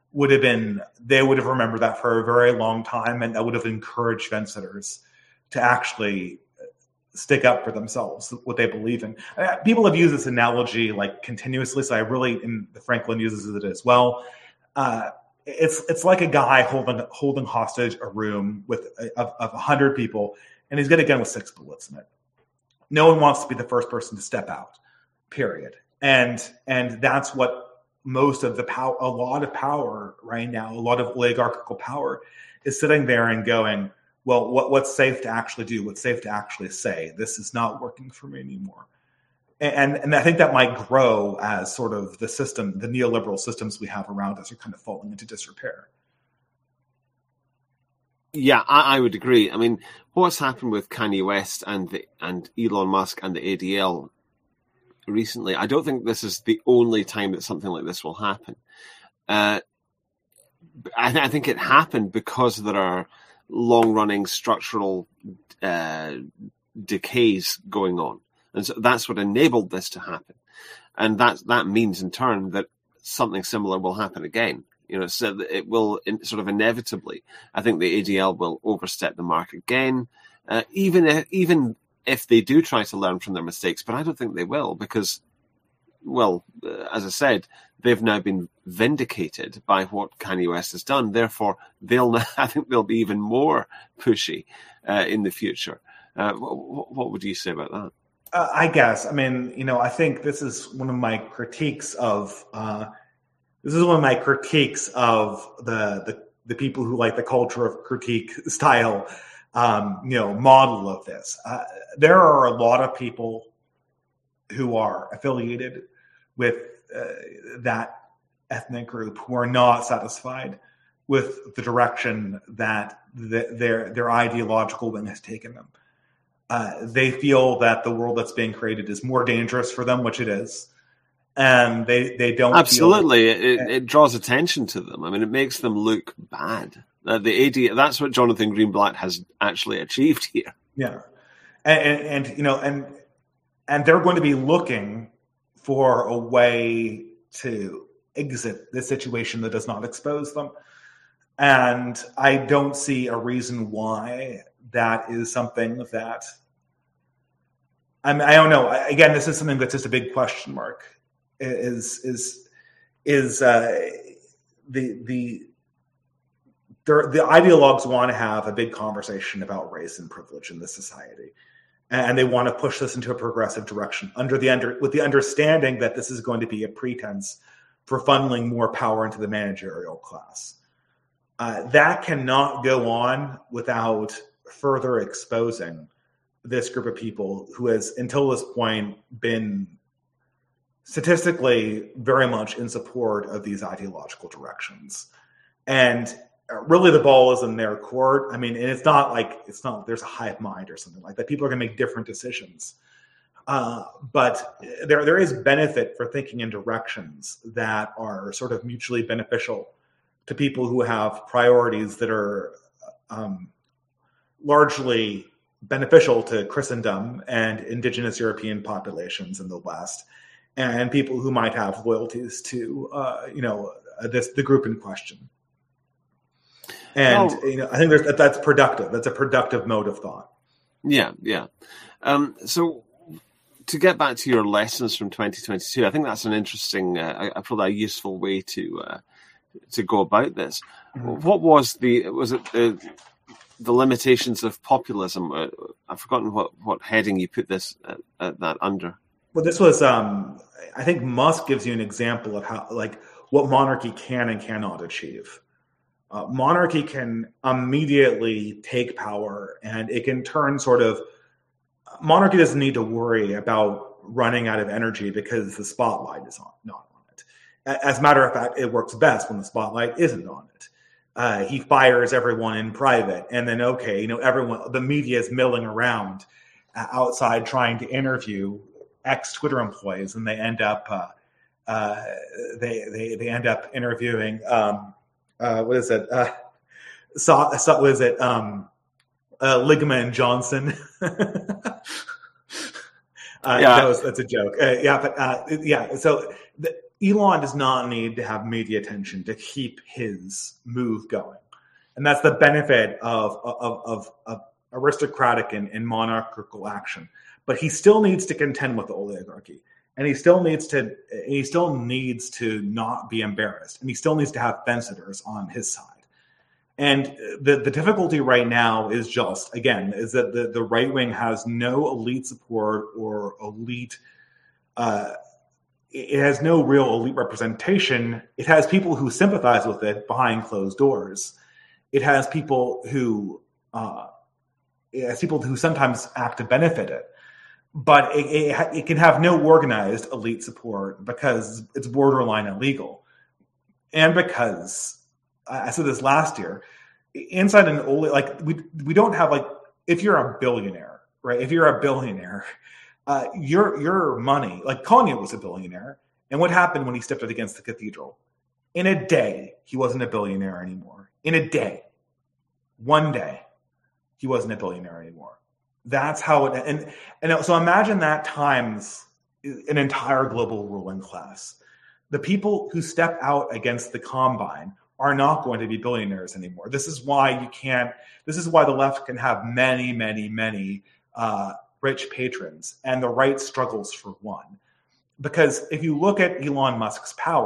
[SPEAKER 3] they would have remembered that for a very long time, and that would have encouraged fence sitters to actually stick up for themselves, what they believe in. People have used this analogy like continuously, so and Franklin uses it as well. It's like a guy holding hostage a room of 100 people, and he's got a gun with 6 bullets in it. No one wants to be the first person to step out, period. And that's what most of a lot of power right now, a lot of oligarchical power, is sitting there and going, well, what's safe to actually do? What's safe to actually say? This is not working for me anymore. And I think that might grow as sort of the neoliberal systems we have around us are kind of falling into disrepair.
[SPEAKER 2] Yeah, I would agree. I mean, what's happened with Kanye West and Elon Musk and the ADL recently, I don't think this is the only time that something like this will happen. I think it happened because there are long-running structural decays going on. And so that's what enabled this to happen. And that means in turn that something similar will happen again. So that it will sort of inevitably, I think the ADL will overstep the mark again, even if they do try to learn from their mistakes. But I don't think they will, because, well, as I said, they've now been vindicated by what Kanye West has done. Therefore, I think they'll be even more pushy in the future. What would you say about that?
[SPEAKER 3] I guess. I mean, I think this is one of my critiques of the people who like the culture of critique style, model of this. There are a lot of people who are affiliated with that ethnic group who are not satisfied with the direction that their ideological wing has taken them. They feel that the world that's being created is more dangerous for them, which it is. And they don't
[SPEAKER 2] absolutely. It draws attention to them. I mean, it makes them look bad. That's what Jonathan Greenblatt has actually achieved here.
[SPEAKER 3] Yeah, and they're going to be looking for a way to exit this situation that does not expose them. And I don't see a reason why that is something that. I don't know. Again, this is something that's just a big question mark. Is the ideologues want to have a big conversation about race and privilege in this society, and they want to push this into a progressive direction with the understanding that this is going to be a pretense for funneling more power into the managerial class. That cannot go on without further exposing this group of people who has, until this point, been statistically very much in support of these ideological directions. And really the ball is in their court. I mean, and it's not there's a hive mind or something like that. People are going to make different decisions. But there is benefit for thinking in directions that are sort of mutually beneficial to people who have priorities that are largely beneficial to Christendom and indigenous European populations in the West, and people who might have loyalties to, the group in question. And I think that's productive. That's a productive mode of thought.
[SPEAKER 2] Yeah, yeah. So to get back to your lessons from 2022, I think that's an interesting, probably a useful way to go about this. Mm-hmm. What was the limitations of populism? I've forgotten what heading you put this that under.
[SPEAKER 3] Well, this was, I think Musk gives you an example of how, what monarchy can and cannot achieve. Monarchy can immediately take power, and it can turn monarchy doesn't need to worry about running out of energy because the spotlight is not on it. As a matter of fact, it works best when the spotlight isn't on it. He fires everyone in private, and then the media is milling around outside trying to interview ex-Twitter employees, and they end up they end up interviewing Ligman and Johnson. That's a joke. So Elon does not need to have media attention to keep his move going, and that's the benefit of aristocratic and monarchical action. But he still needs to contend with the oligarchy, and he still needs to not be embarrassed, and he still needs to have fence-sitters on his side. And the difficulty right now is that the right wing has no elite support or elite. It has no real elite representation. It has people who sympathize with it behind closed doors. It has people who sometimes act to benefit it. But it can have no organized elite support because it's borderline illegal. And because, I said this last year, inside we don't have, if you're a billionaire, right? If you're a billionaire, your money, Kanye was a billionaire. And what happened when he stepped out against the cathedral? In a day, he wasn't a billionaire anymore. In a day. One day, he wasn't a billionaire anymore. That's how it, and so imagine that times an entire global ruling class. The people who step out against the combine are not going to be billionaires anymore. This is why the left can have many, many, many rich patrons, and the right struggles for one. Because if you look at Elon Musk's power,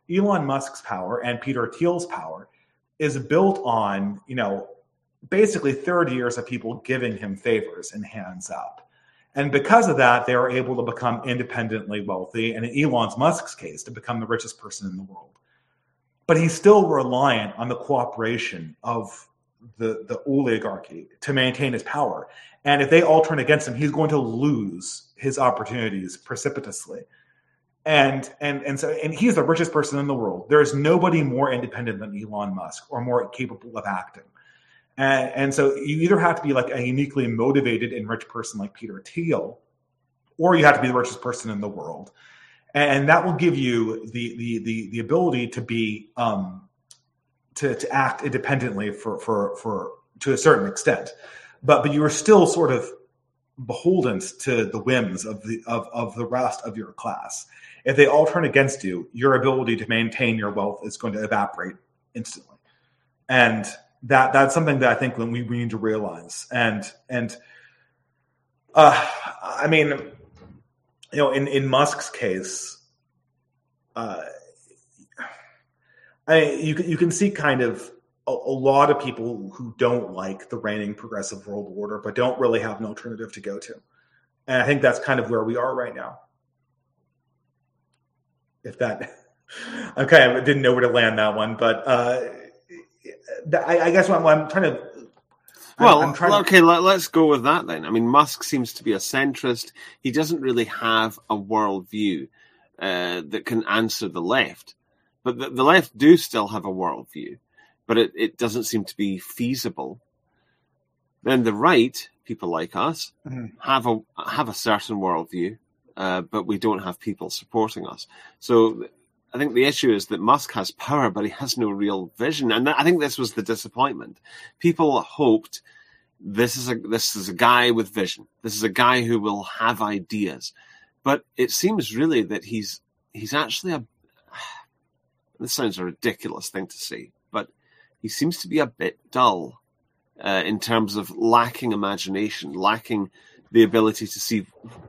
[SPEAKER 3] Elon Musk's power and Peter Thiel's power is built on, basically 30 years of people giving him favors and hands up. And because of that, they are able to become independently wealthy, and in Elon Musk's case, to become the richest person in the world. But he's still reliant on the cooperation of the oligarchy to maintain his power. And if they all turn against him, he's going to lose his opportunities precipitously. And he's the richest person in the world. There is nobody more independent than Elon Musk or more capable of acting. And so you either have to be like a uniquely motivated and rich person like Peter Thiel, or you have to be the richest person in the world. And that will give you the ability to be to act independently for to a certain extent, but you are still sort of beholden to the whims of the rest of your class. If they all turn against you, your ability to maintain your wealth is going to evaporate instantly, and that's something that I think we need to realize. And I mean, in Musk's case, you can see kind of a lot of people who don't like the reigning progressive world order, but don't really have an alternative to go to. And I think that's kind of where we are right now. Okay, I didn't know where to land that one, but I guess what I'm trying to.
[SPEAKER 2] Let's go with that then. I mean, Musk seems to be a centrist. He doesn't really have a worldview that can answer the left. But the left do still have a worldview, but it doesn't seem to be feasible. Then the right, people like us, have a certain worldview, but we don't have people supporting us. So I think the issue is that Musk has power, but he has no real vision. And I think this was the disappointment. People hoped this is a guy with vision. This is a guy who will have ideas. But it seems really that he's actually this sounds a ridiculous thing to say, but he seems to be a bit dull in terms of lacking imagination, lacking the ability to see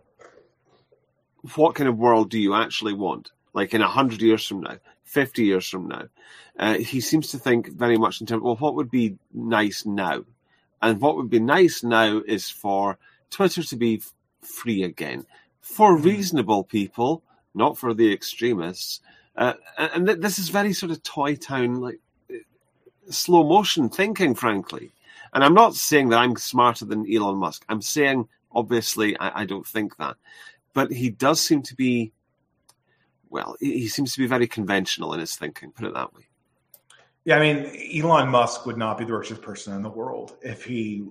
[SPEAKER 2] what kind of world do you actually want, like in 100 years from now, 50 years from now. He seems to think very much in terms of, well, what would be nice now? And what would be nice now is for Twitter to be free again, for reasonable people, not for the extremists. And this is very sort of Toy Town, like slow motion thinking, frankly. And I'm not saying that I'm smarter than Elon Musk. I'm saying, obviously, I don't think that. But he does seem to be, he seems to be very conventional in his thinking, put it that way.
[SPEAKER 3] Yeah, I mean, Elon Musk would not be the richest person in the world if he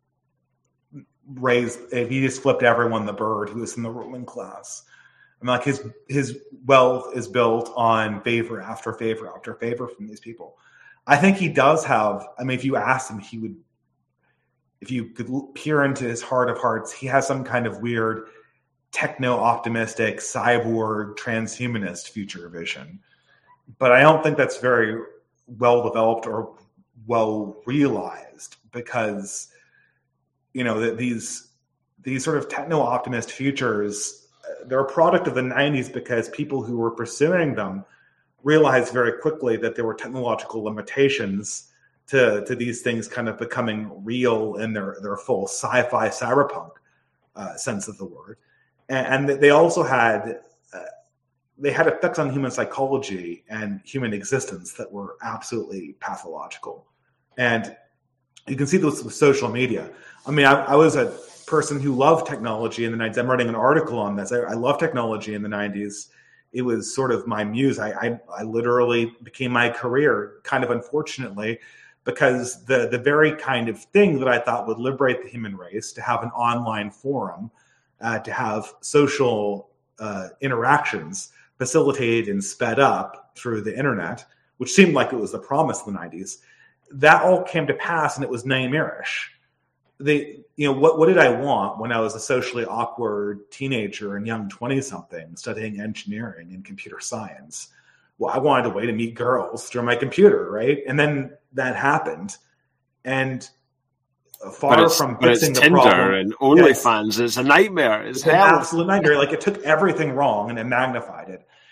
[SPEAKER 3] just flipped everyone the bird who was in the ruling class. I mean, like his wealth is built on favor after favor after favor from these people. I think he does have. I mean, if you asked him, he would. If you could peer into his heart of hearts, he has some kind of weird techno-optimistic, cyborg, transhumanist future vision. But I don't think that's very well developed or well realized, because these sort of techno-optimist futures, they're a product of the 90s because people who were pursuing them realized very quickly that there were technological limitations to these things kind of becoming real in their full sci-fi cyberpunk sense of the word. And they also had effects on human psychology and human existence that were absolutely pathological. And you can see this with social media. I mean, I was a person who loved technology in the 90s. I'm writing an article on this. I love technology in the 90s. It was sort of my muse. I literally became my career, kind of unfortunately, because the very kind of thing that I thought would liberate the human race, to have an online forum, to have social interactions facilitated and sped up through the internet, which seemed like it was the promise of the 90s, that all came to pass, and it was nightmarish. What did I want when I was a socially awkward teenager and young 20-something studying engineering and computer science? Well, I wanted a way to meet girls through my computer, right? And then that happened, and far from fixing the
[SPEAKER 2] Tinder
[SPEAKER 3] problem,
[SPEAKER 2] and OnlyFans is a nightmare. It's
[SPEAKER 3] an absolute nightmare. Like, it took everything wrong and it magnified it.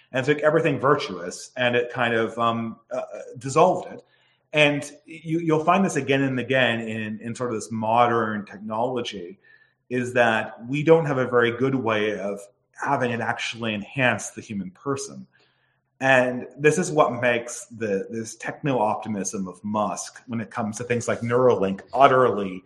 [SPEAKER 3] and took everything virtuous and it kind of dissolved it. And you'll find this again and again in sort of this modern technology, is that we don't have a very good way of having it actually enhance the human person. And this is what makes this techno-optimism of Musk when it comes to things like Neuralink utterly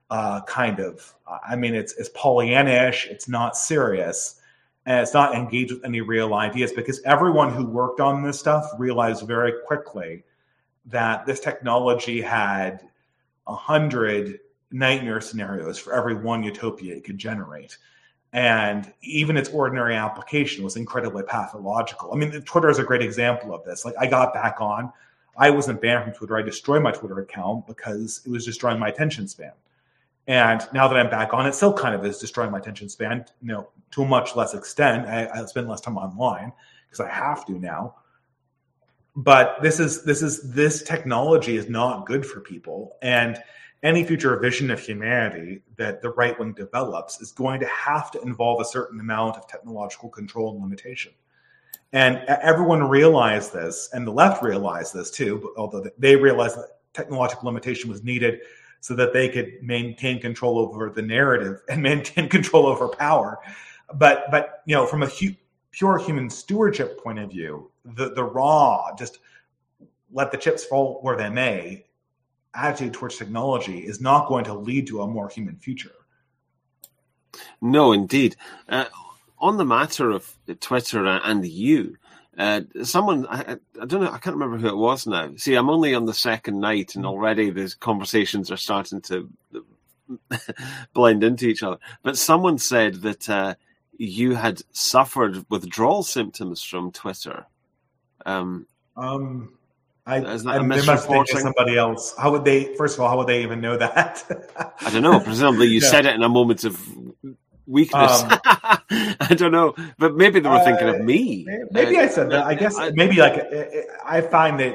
[SPEAKER 3] it's Pollyannish, it's not serious, and it's not engaged with any real ideas, because everyone who worked on this stuff realized very quickly that this technology had 100 nightmare scenarios for every one utopia it could generate. And even its ordinary application was incredibly pathological. I mean, Twitter is a great example of this. Like, I got back on. I wasn't banned from Twitter. I destroyed my Twitter account because it was destroying my attention span. And now that I'm back on, it still kind of is destroying my attention span, to a much less extent. I spend less time online because I have to now. But this technology is not good for people. And any future vision of humanity that the right wing develops is going to have to involve a certain amount of technological control and limitation. And everyone realized this, and the left realized this too, although they realized that technological limitation was needed so that they could maintain control over the narrative and maintain control over power. But from a pure human stewardship point of view, the raw, just let the chips fall where they may, attitude towards technology is not going to lead to a more human future.
[SPEAKER 2] No, indeed. On the matter of Twitter and you, someone, I don't know, I can't remember who it was now. See, I'm only on the second night and already these conversations are starting to blend into each other. But someone said that you had suffered withdrawal symptoms from Twitter.
[SPEAKER 3] They must think of somebody else. How would they even know that?
[SPEAKER 2] I don't know. Presumably you said it in a moment of weakness. I don't know. But maybe they were thinking of me.
[SPEAKER 3] Maybe I said that. I guess I find that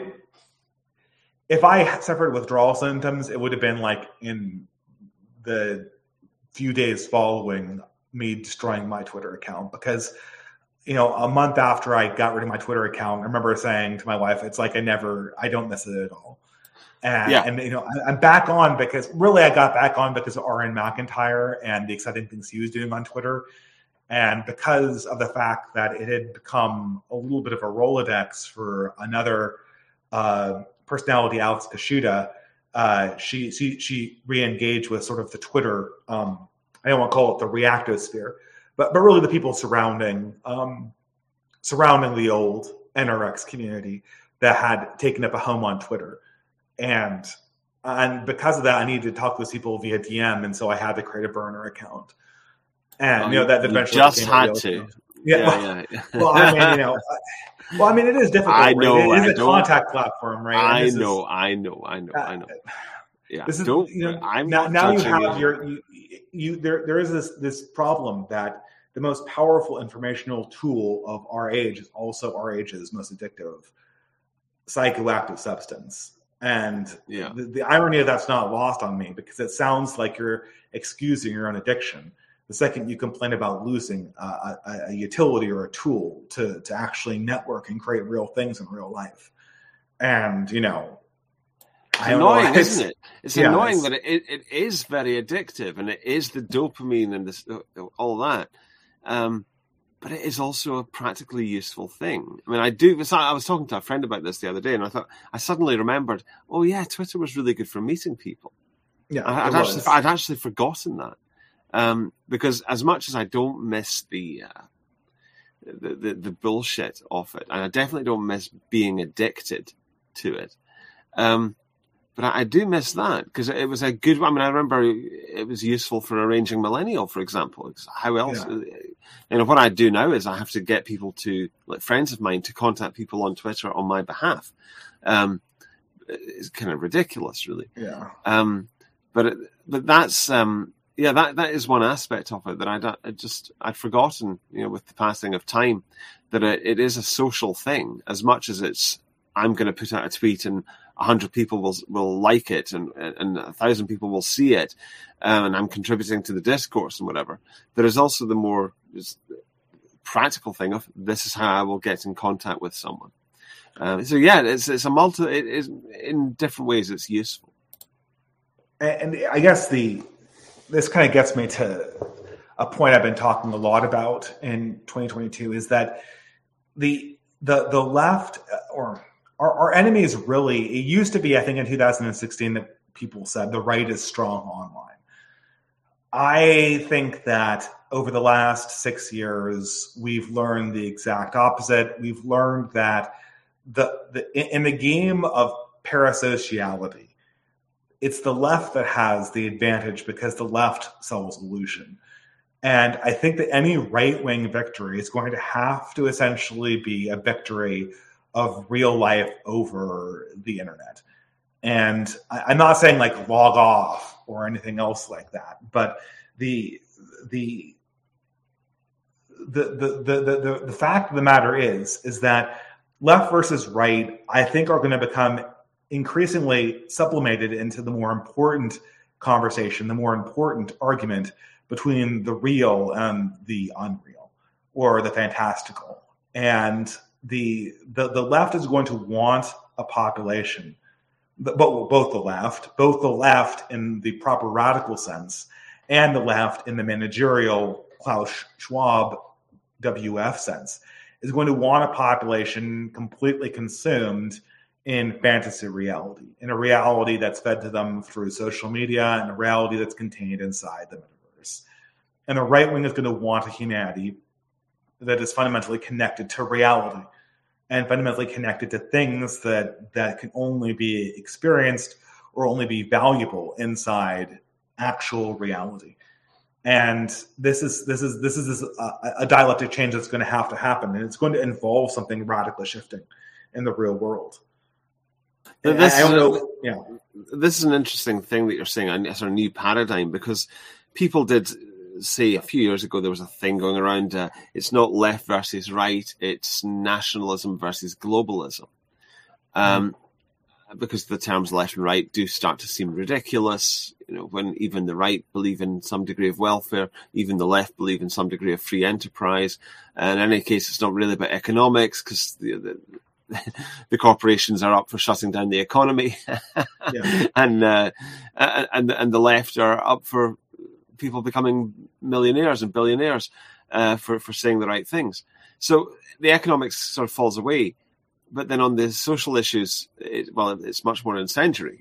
[SPEAKER 3] if I suffered withdrawal symptoms, it would have been like in the few days following me destroying my Twitter account, because a month after I got rid of my Twitter account, I remember saying to my wife, it's like I don't miss it at all. And I'm back on because really I got back on because of R.N. McIntyre and the exciting things he was doing on Twitter. And because of the fact that it had become a little bit of a Rolodex for another personality, Alex Kashuda, she re-engaged with sort of the Twitter, I don't want to call it the reactosphere, but really the people surrounding the old NRX community that had taken up a home on Twitter. And because of that, I needed to talk to those people via DM, and so I had to create a burner account. And that eventually
[SPEAKER 2] just had to.
[SPEAKER 3] Yeah. Well, I mean, it is difficult.
[SPEAKER 2] I know.
[SPEAKER 3] Right? It is a contact platform, right?
[SPEAKER 2] I know. Yeah.
[SPEAKER 3] This is,
[SPEAKER 2] I'm
[SPEAKER 3] now you have
[SPEAKER 2] you.
[SPEAKER 3] there is this problem that the most powerful informational tool of our age is also our age's most addictive psychoactive substance. And the irony of that's not lost on me, because it sounds like you're excusing your own addiction the second you complain about losing a utility or a tool to actually network and create real things in real life. And,
[SPEAKER 2] it's annoying, isn't it? It's annoying that it is very addictive, and it is the dopamine and this, all that. But it is also a practically useful thing. I mean, I was talking to a friend about this the other day, and I suddenly remembered, oh yeah, Twitter was really good for meeting people.
[SPEAKER 3] Yeah,
[SPEAKER 2] I'd actually forgotten that. Because as much as I don't miss the bullshit of it, and I definitely don't miss being addicted to it, but I do miss that, because it was a good. I mean, I remember it was useful for arranging Millennial, for example. How else? Yeah. What I do now is I have to get people to, like friends of mine, to contact people on Twitter on my behalf. It's kind of ridiculous, really.
[SPEAKER 3] Yeah.
[SPEAKER 2] But that's that is one aspect of it that I'd forgotten. With the passing of time, that it is a social thing as much as it's. I'm going to put out a tweet and 100 people will like it and 1,000 people will see it, and I'm contributing to the discourse and whatever. There is also the more practical thing of this is how I will get in contact with someone. It's a it is in different ways it's useful.
[SPEAKER 3] And I guess this kind of gets me to a point I've been talking a lot about in 2022 is that the left or our enemy is really, it used to be, I think in 2016 that people said the right is strong online. I think that over the last 6 years, we've learned the exact opposite. We've learned that in the game of parasociality, it's the left that has the advantage because the left sells illusion. And I think that any right-wing victory is going to have to essentially be a victory of real life over the internet. And I'm not saying like log off or anything else like that, but the fact of the matter is that left versus right, I think, are going to become increasingly sublimated into the more important conversation, the more important argument between the real and the unreal, or the fantastical. And the left is going to want a population, both the left in the proper radical sense, and the left in the managerial Klaus Schwab WF sense, is going to want a population completely consumed in fantasy reality, in a reality that's fed to them through social media, and a reality that's contained inside the metaverse. And the right wing is going to want a humanity that is fundamentally connected to reality and fundamentally connected to things that can only be experienced or only be valuable inside actual reality. And this is a dialectic change that's going to have to happen, and it's going to involve something radically shifting in the real world.
[SPEAKER 2] This is an interesting thing that you're saying, a sort of new paradigm, because people did say a few years ago there was a thing going around, it's not left versus right, it's nationalism versus globalism. Because the terms left and right do start to seem ridiculous, when even the right believe in some degree of welfare, even the left believe in some degree of free enterprise. And in any case, it's not really about economics, because the corporations are up for shutting down the economy, and the left are up for people becoming millionaires and billionaires for saying the right things. So the economics sort of falls away, but then on the social issues, it's much more incendiary.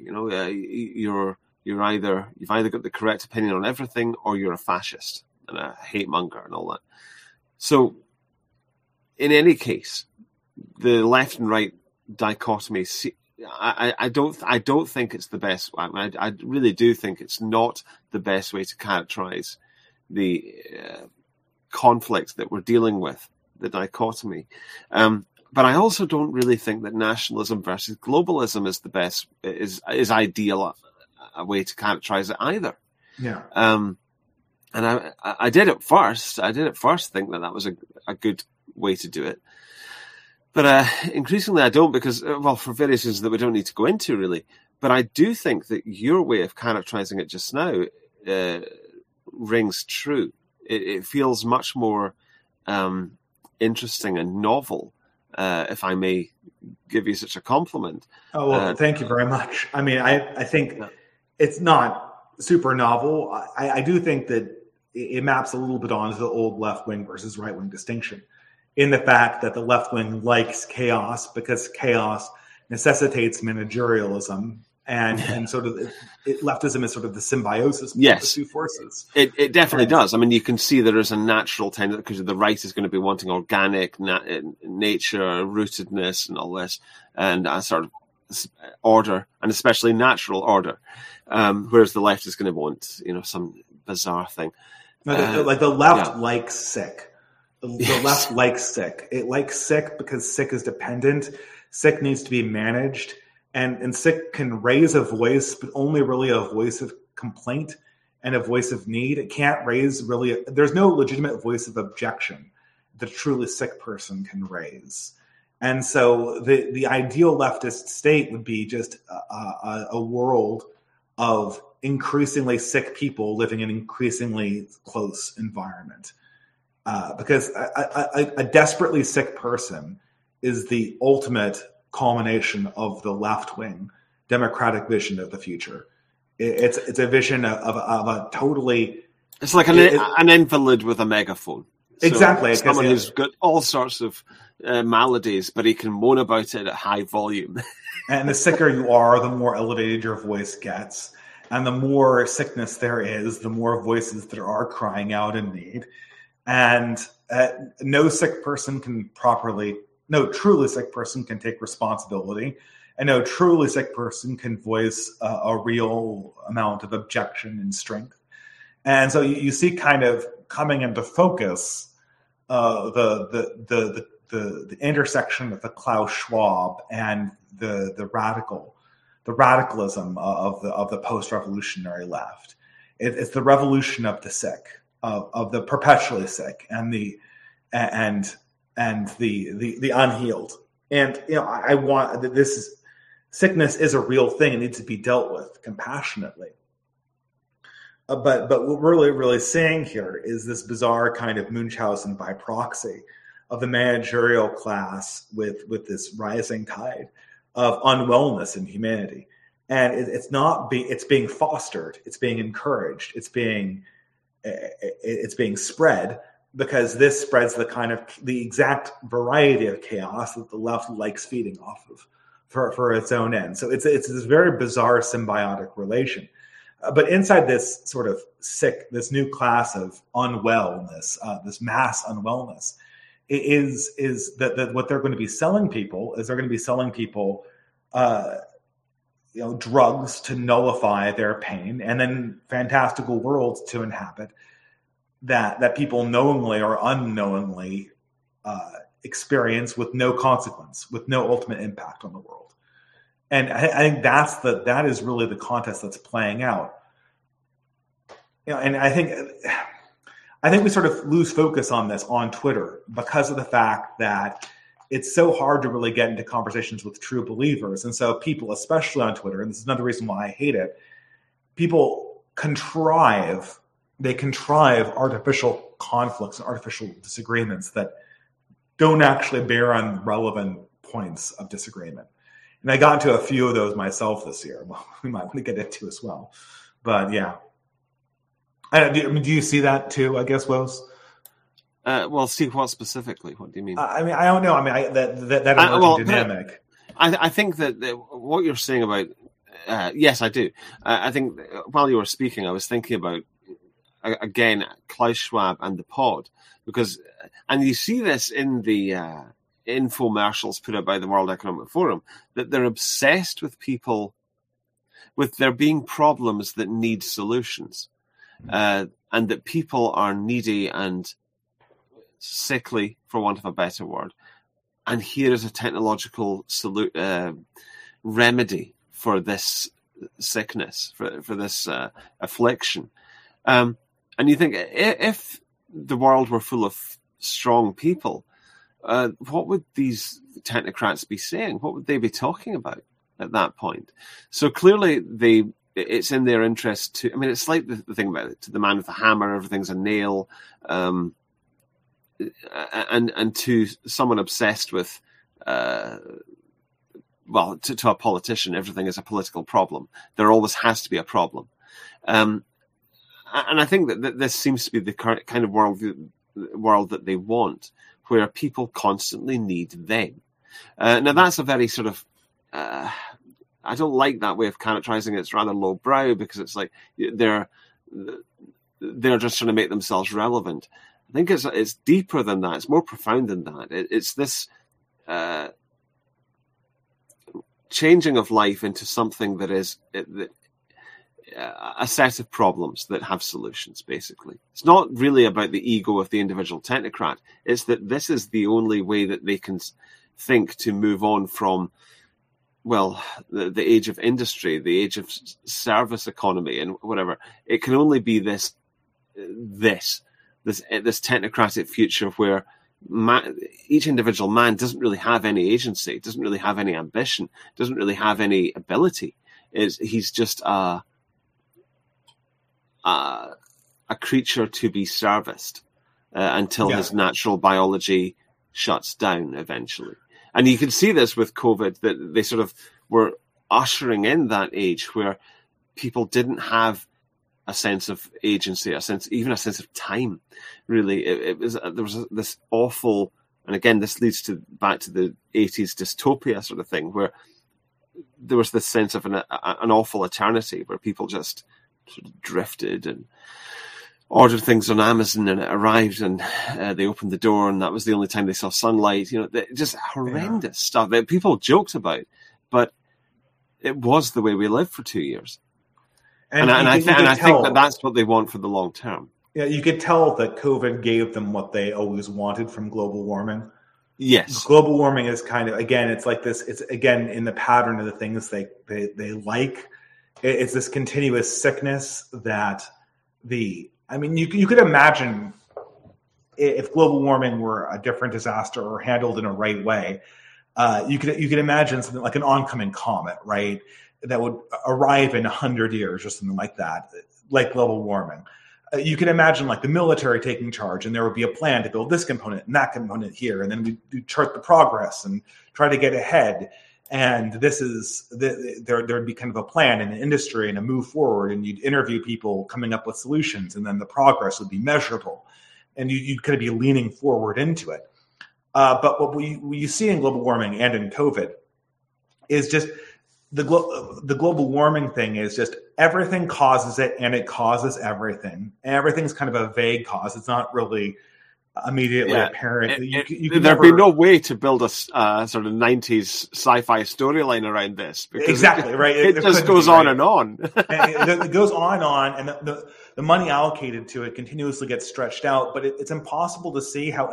[SPEAKER 2] You've either got the correct opinion on everything, or you're a fascist and a hate monger and all that. So in any case, the left and right dichotomy, I don't think it's the best. I really do think it's not the best way to characterize the conflict that we're dealing with, the dichotomy. But I also don't really think that nationalism versus globalism is the best, is ideal a way to characterize it either.
[SPEAKER 3] Yeah.
[SPEAKER 2] And I did at first think that was a good way to do it. But increasingly I don't, because, for various reasons that we don't need to go into, really. But I do think that your way of characterizing it just now rings true. It feels much more interesting and novel, if I may give you such a compliment.
[SPEAKER 3] Oh, well, thank you very much. I mean, I think it's not super novel. I do think that it maps a little bit onto the old left-wing versus right-wing distinction, in the fact that the left wing likes chaos because chaos necessitates managerialism, and sort of leftism is sort of the symbiosis of the two forces.
[SPEAKER 2] It definitely does. I mean, you can see there is a natural tendency, because the right is going to be wanting organic nature, rootedness, and all this, and a sort of order, and especially natural order, whereas the left is going to want, some bizarre thing.
[SPEAKER 3] Like the left likes sick. The left likes sick. It likes sick because sick is dependent. Sick needs to be managed. And sick can raise a voice, but only really a voice of complaint and a voice of need. It can't raise really, there's no legitimate voice of objection that a truly sick person can raise. And so the ideal leftist state would be just a world of increasingly sick people living in an increasingly close environment. because a desperately sick person is the ultimate culmination of the left-wing democratic vision of the future. It's a vision of a totally...
[SPEAKER 2] It's like an invalid with a megaphone. So
[SPEAKER 3] exactly.
[SPEAKER 2] Someone who's got all sorts of maladies, but he can moan about it at high volume.
[SPEAKER 3] And the sicker you are, the more elevated your voice gets. And the more sickness there is, the more voices there are crying out in need. And no truly sick person can take responsibility. And no truly sick person can voice a real amount of objection and strength. And so you see kind of coming into focus the intersection of the Klaus Schwab and the radicalism of the post-revolutionary left. It's the revolution of the sick, of the perpetually sick, and the unhealed. And I want sickness is a real thing. It needs to be dealt with compassionately. But what we're really seeing here is this bizarre kind of Munchausen by proxy of the managerial class with this rising tide of unwellness in humanity. And it's being fostered, it's being encouraged, it's being spread, because this spreads the exact variety of chaos that the left likes feeding off of for its own end. So it's this very bizarre symbiotic relation. But inside this sort of this new class of unwellness, this mass unwellness, is that what they're going to be selling people is they're going to be selling people, drugs to nullify their pain, and then fantastical worlds to inhabit that people knowingly or unknowingly experience with no consequence, with no ultimate impact on the world. And I think that is really the contest that's playing out. And I think we sort of lose focus on this on Twitter because of the fact that it's so hard to really get into conversations with true believers. And so people, especially on Twitter, and this is another reason why I hate it, people contrive artificial conflicts and artificial disagreements that don't actually bear on relevant points of disagreement. And I got into a few of those myself this year. Well, we might want to get into as well. But yeah. Do you see that too, I guess, Woes?
[SPEAKER 2] Well, Steve, what specifically? What do you mean?
[SPEAKER 3] I don't know. That emerging dynamic.
[SPEAKER 2] I think that what you're saying about... yes, I do. I think while you were speaking, I was thinking about, again, Klaus Schwab and the pod. And you see this in the... infomercials put out by the World Economic Forum, that they're obsessed with people, with there being problems that need solutions, and that people are needy and sickly, for want of a better word. And here is a technological remedy for this sickness, for this affliction. And you think, if the world were full of strong people, what would these technocrats be saying? What would they be talking about at that point? So clearly, it's in their interest to... I mean, it's like the thing about it, to the man with the hammer, everything's a nail, and to someone obsessed with, to a politician, everything is a political problem. There always has to be a problem. And I think that this seems to be the kind of world that they want, where people constantly need them. Now, that's a very sort of... I don't like that way of characterizing it. It's rather lowbrow, because it's like they're just trying to make themselves relevant. I think it's deeper than that. It's more profound than that. It's this changing of life into something that is a set of problems that have solutions, basically. It's not really about the ego of the individual technocrat. It's that this is the only way that they can think to move on from, well, the age of industry, the age of service economy and whatever. It can only be this technocratic future where each individual man doesn't really have any agency, doesn't really have any ambition, doesn't really have any ability. He's just a creature to be serviced, until his natural biology shuts down eventually. And you can see this with COVID, that they sort of were ushering in that age where people didn't have a sense of agency, even a sense of time. Really, there was this awful, and again, this leads back to the 80s dystopia sort of thing, where there was this sense of an awful eternity where people just sort of drifted and ordered things on Amazon, and it arrived, and they opened the door, and that was the only time they saw sunlight. Just horrendous stuff that people joked about, but it was the way we lived for 2 years. And I think that that's what they want for the long term.
[SPEAKER 3] Yeah, you could tell that COVID gave them what they always wanted from global warming.
[SPEAKER 2] Yes.
[SPEAKER 3] Global warming is kind of, again, it's like this, it's again in the pattern of the things they like. It's this continuous sickness that you could imagine if global warming were a different disaster or handled in a right way, you could imagine something like an oncoming comet, right? That would arrive in 100 years or something like that, like global warming. You can imagine like the military taking charge, and there would be a plan to build this component and that component here, and then we chart the progress and try to get ahead. And there'd be kind of a plan in an industry and a move forward, and you'd interview people coming up with solutions, and then the progress would be measurable, and you'd kind of be leaning forward into it. But what you see in global warming and in COVID is just the global warming thing is just everything causes it, and it causes everything. And everything's kind of a vague cause. It's not really immediately apparent.
[SPEAKER 2] There'd be no way to build a sort of 90s sci-fi storyline around this.
[SPEAKER 3] Exactly, right.
[SPEAKER 2] It just goes on and on.
[SPEAKER 3] And it goes on and on, and the money allocated to it continuously gets stretched out, but it's impossible to see how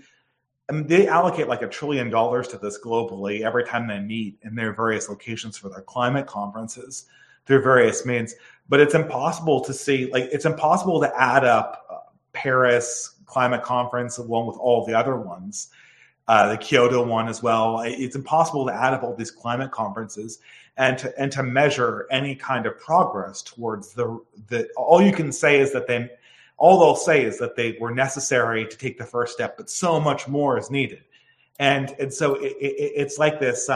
[SPEAKER 3] they allocate like $1 trillion to this globally every time they meet in their various locations for their climate conferences through various means. But it's impossible to see, it's impossible to add up Paris climate conference along with all the other ones, the Kyoto one as well. It's impossible to add up all these climate conferences and to measure any kind of progress towards all you can say is that all they'll say is that they were necessary to take the first step, but so much more is needed. And so it's like this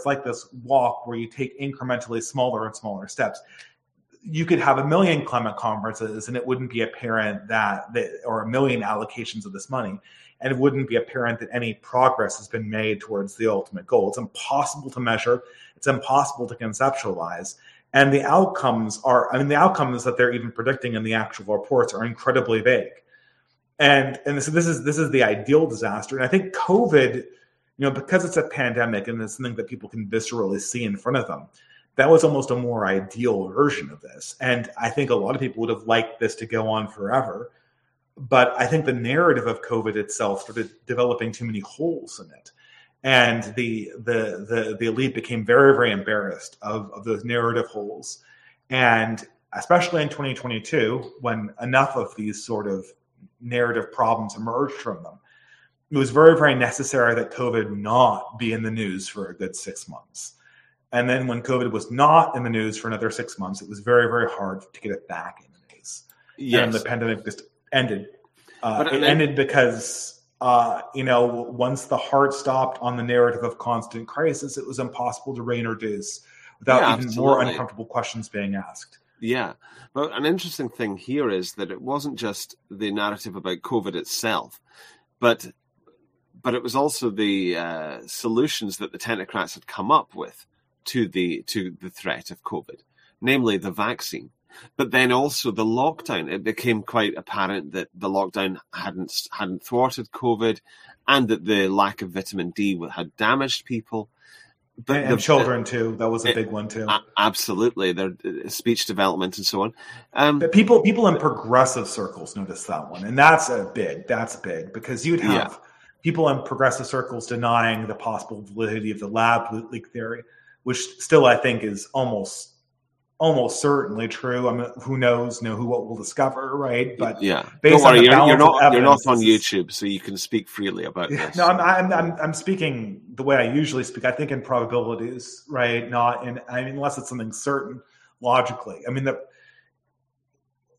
[SPEAKER 3] walk where you take incrementally smaller and smaller steps. You could have 1 million climate conferences, and it wouldn't be apparent or 1 million allocations of this money, and it wouldn't be apparent that any progress has been made towards the ultimate goal. It's impossible to measure. It's impossible to conceptualize. And the outcomes that they're even predicting in the actual reports are incredibly vague. And so this is the ideal disaster. And I think COVID, because it's a pandemic and it's something that people can viscerally see in front of them, that was almost a more ideal version of this. And I think a lot of people would have liked this to go on forever. But I think the narrative of COVID itself started developing too many holes in it. And the elite became very, very embarrassed of those narrative holes. And especially in 2022, when enough of these sort of narrative problems emerged from them, it was very, very necessary that COVID not be in the news for a good 6 months. And then when COVID was not in the news for another 6 months, it was very, very hard to get it back in the news. Yes. And the pandemic just ended. It ended because... once the heart stopped on the narrative of constant crisis, it was impossible to reintroduce without even more uncomfortable questions being asked.
[SPEAKER 2] Yeah. But an interesting thing here is that it wasn't just the narrative about COVID itself, but it was also the solutions that the technocrats had come up with to the threat of COVID, namely the vaccine. But then also the lockdown. It became quite apparent that the lockdown hadn't thwarted COVID, and that the lack of vitamin D had damaged people.
[SPEAKER 3] And children too. That was a big one too.
[SPEAKER 2] Absolutely, their speech development and so on.
[SPEAKER 3] But people in progressive circles noticed that one, and that's big because you'd have people in progressive circles denying the possible validity of the lab leak theory, which still I think is almost certainly true. I mean, who knows? What we'll discover, right? But
[SPEAKER 2] don't worry, you're not on YouTube, so you can speak freely about this.
[SPEAKER 3] No, I'm speaking the way I usually speak. I think in probabilities, right? Not in. I mean, unless it's something certain logically. I mean,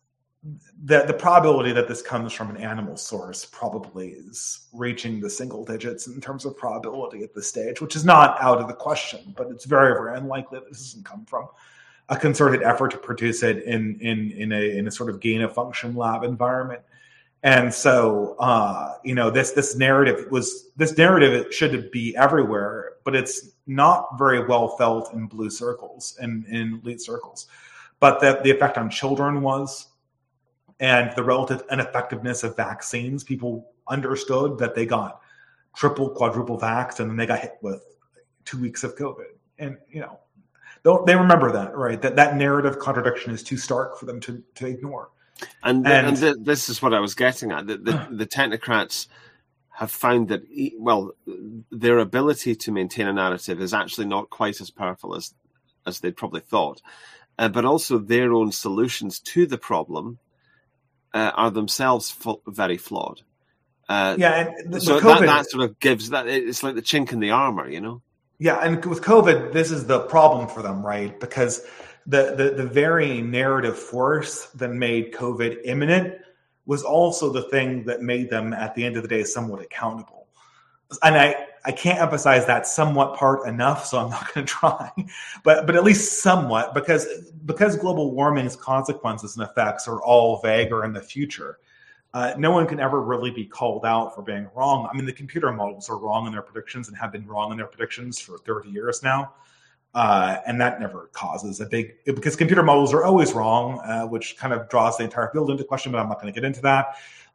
[SPEAKER 3] the probability that this comes from an animal source probably is reaching the single digits in terms of probability at this stage, which is not out of the question, but it's very, very unlikely that this doesn't come from a concerted effort to produce it in a sort of gain of function lab environment. And so, this narrative it should be everywhere, but it's not very well felt in blue circles and in elite circles. But the effect on children was, and the relative ineffectiveness of vaccines, people understood that they got triple, quadruple vaxxed, and then they got hit with 2 weeks of COVID. And, they remember that, right? That narrative contradiction is too stark for them to ignore.
[SPEAKER 2] And this is what I was getting at. The technocrats have found that, their ability to maintain a narrative is actually not quite as powerful as they probably thought. But also their own solutions to the problem are themselves very flawed.
[SPEAKER 3] And
[SPEAKER 2] so
[SPEAKER 3] COVID,
[SPEAKER 2] that sort of gives that, it's like the chink in the armor,
[SPEAKER 3] Yeah, and with COVID, this is the problem for them, right? Because the very narrative force that made COVID imminent was also the thing that made them, at the end of the day, somewhat accountable. And I can't emphasize that somewhat part enough, so I'm not going to try. But at least somewhat, because global warming's consequences and effects are all vague or in the future. No one can ever really be called out for being wrong. I mean, the computer models are wrong in their predictions and have been wrong in their predictions for 30 years now. And that never causes because computer models are always wrong, which kind of draws the entire field into question, but I'm not going to get into that.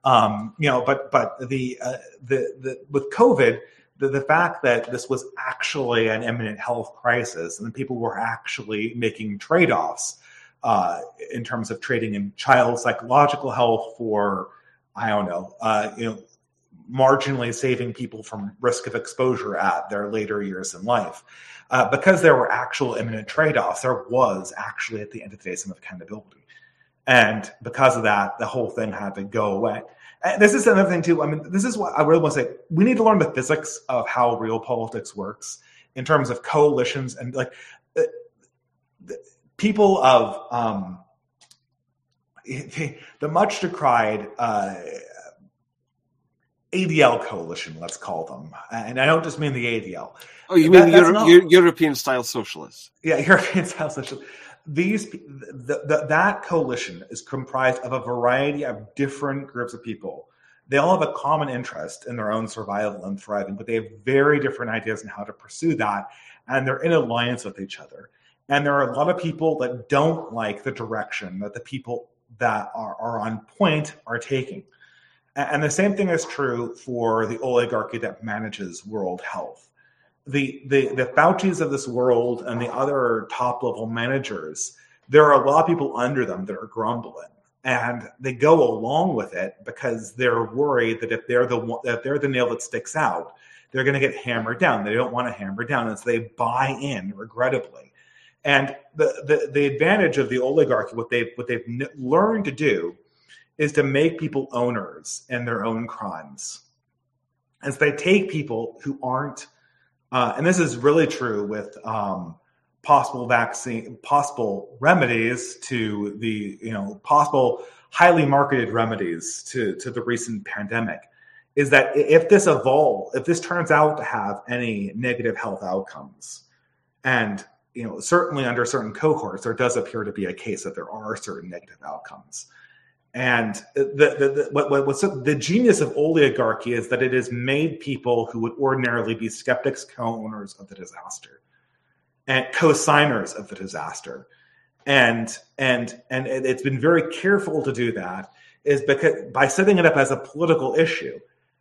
[SPEAKER 3] But with COVID, the fact that this was actually an imminent health crisis and people were actually making trade-offs in terms of trading in child psychological health for, marginally saving people from risk of exposure at their later years in life. Because there were actual imminent trade-offs, there was actually, at the end of the day, some accountability. And because of that, the whole thing had to go away. And this is another thing, too. I mean, this is what I really want to say. We need to learn the physics of how real politics works in terms of coalitions and, the people of the much decried ADL coalition, let's call them. And I don't just mean the ADL.
[SPEAKER 2] Oh, you mean European-style socialists?
[SPEAKER 3] Yeah, European-style socialists. That coalition is comprised of a variety of different groups of people. They all have a common interest in their own survival and thriving, but they have very different ideas on how to pursue that, and they're in alliance with each other. And there are a lot of people that don't like the direction that the people that are on point are taking. And the same thing is true for the oligarchy that manages world health. The Faucis of this world and the other top-level managers, there are a lot of people under them that are grumbling. And they go along with it because they're worried that if they're the nail that sticks out, they're going to get hammered down. They don't want to hammer down, and so they buy in, regrettably. And the advantage of the oligarchy, what they've learned to do, is to make people owners in their own crimes. As they take people who aren't, and this is really true with possible remedies to the, possible highly marketed remedies to the recent pandemic, is that if this turns out to have any negative health outcomes, and certainly under certain cohorts, there does appear to be a case that there are certain negative outcomes. And what's the genius of oligarchy is that it has made people who would ordinarily be skeptics co-owners of the disaster and co-signers of the disaster. And it's been very careful to do that, is because by setting it up as a political issue,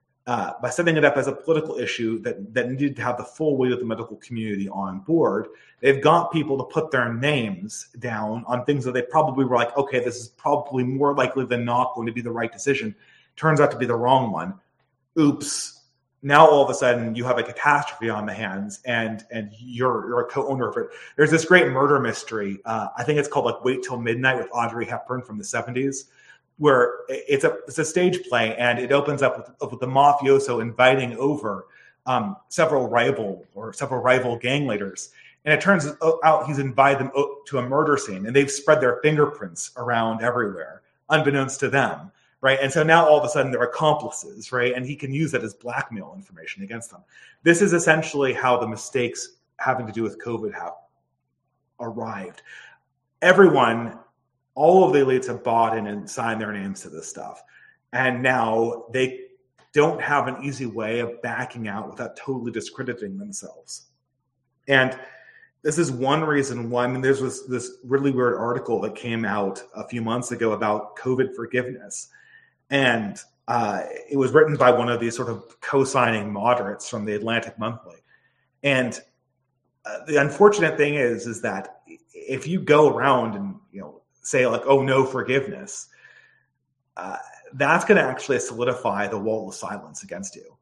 [SPEAKER 3] that needed to have the full weight of the medical community on board, they've got people to put their names down on things that they probably were like, okay, this is probably more likely than not going to be the right decision. Turns out to be the wrong one. Oops. Now all of a sudden you have a catastrophe on the hands, and you're a co-owner of it. There's this great murder mystery. I think it's called Wait Till Midnight with Audrey Hepburn from the 70s. Where it's a stage play, and it opens up with the mafioso inviting over several rival gang leaders, and it turns out he's invited them to a murder scene, and they've spread their fingerprints around everywhere. unbeknownst to them, right? And so now all of a sudden they're accomplices, right? And he can use that as blackmail information against them. This is essentially how the mistakes having to do with COVID have arrived. Everyone, all of the elites have bought in and signed their names to this stuff. And now they don't have an easy way of backing out without totally discrediting themselves. And this is one reason why, I mean, there's this really weird article that came out a few months ago about COVID forgiveness. And it was written by one of these sort of co-signing moderates from the Atlantic Monthly. And the unfortunate thing is that if you go around and, say like, oh, no forgiveness, that's going to actually solidify the wall of silence against you.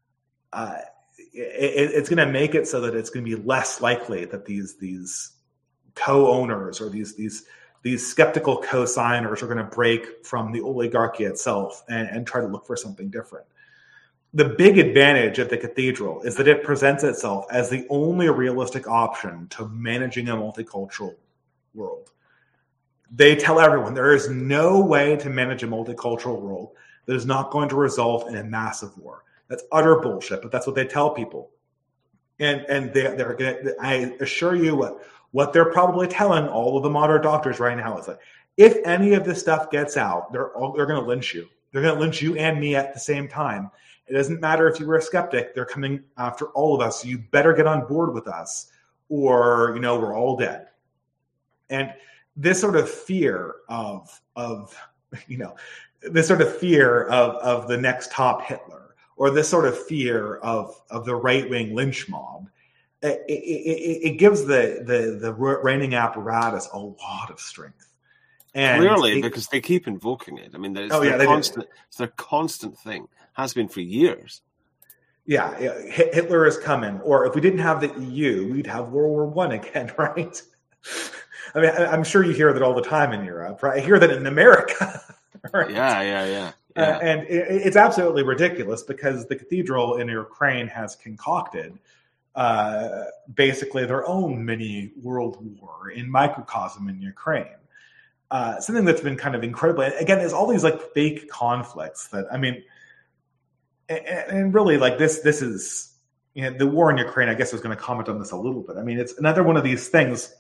[SPEAKER 3] It's going to make it so that it's going to be less likely that these co-owners or these skeptical co-signers are going to break from the oligarchy itself and try to look for something different. The big advantage of the cathedral is that it presents itself as the only realistic option to managing a multicultural world. They tell everyone there is no way to manage a multicultural world that is not going to result in a massive war. That's utter bullshit, but that's what they tell people. And they're going to, I assure you what they're probably telling all of the moderate doctors right now is that if any of this stuff gets out, they're going to lynch you. They're going to lynch you and me at the same time. It doesn't matter if you were a skeptic. They're coming after all of us. So you better get on board with us or, we're all dead. And this sort of fear of this sort of fear of the next top Hitler, or this sort of fear of the right-wing lynch mob, it gives the reigning apparatus a lot of strength. And
[SPEAKER 2] clearly, because they keep invoking it. I mean, it's their constant thing. Has been for years.
[SPEAKER 3] Yeah, Hitler is coming. Or if we didn't have the EU, we'd have World War I again, right? I mean, I'm sure you hear that all the time in Europe, right? I hear that in America. Right?
[SPEAKER 2] Yeah.
[SPEAKER 3] And it's absolutely ridiculous because the cathedral in Ukraine has concocted basically their own mini world war in microcosm in Ukraine. Something that's been kind of incredible. Again, there's all these like fake conflicts that, I mean, and really like this is, the war in Ukraine, I guess I was going to comment on this a little bit. I mean, it's another one of these things.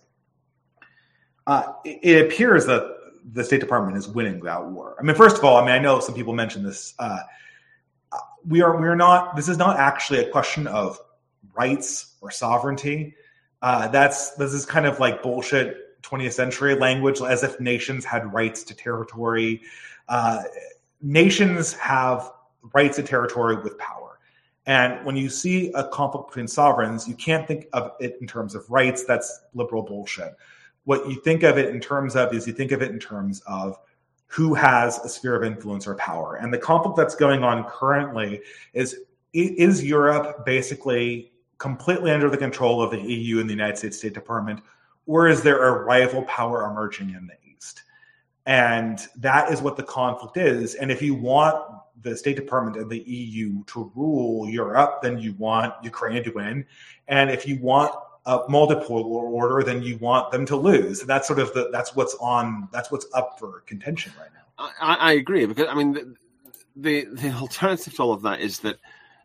[SPEAKER 3] It appears that the State Department is winning that war. I mean, first of all, I know some people mentioned this. We're not. This is not actually a question of rights or sovereignty. This is kind of like bullshit 20th century language, as if nations had rights to territory. Nations have rights to territory with power. And when you see a conflict between sovereigns, you can't think of it in terms of rights. That's liberal bullshit. What you think of it in terms of is you think of it in terms of who has a sphere of influence or power. And the conflict that's going on currently is Europe basically completely under the control of the EU and the United States State Department, or is there a rival power emerging in the East? And that is what the conflict is. And if you want the State Department and the EU to rule Europe, then you want Ukraine to win. And if you want a multipolar order, then you want them to lose. And that's sort of that's what's up for contention right now.
[SPEAKER 2] I agree, because I mean the alternative to all of that is that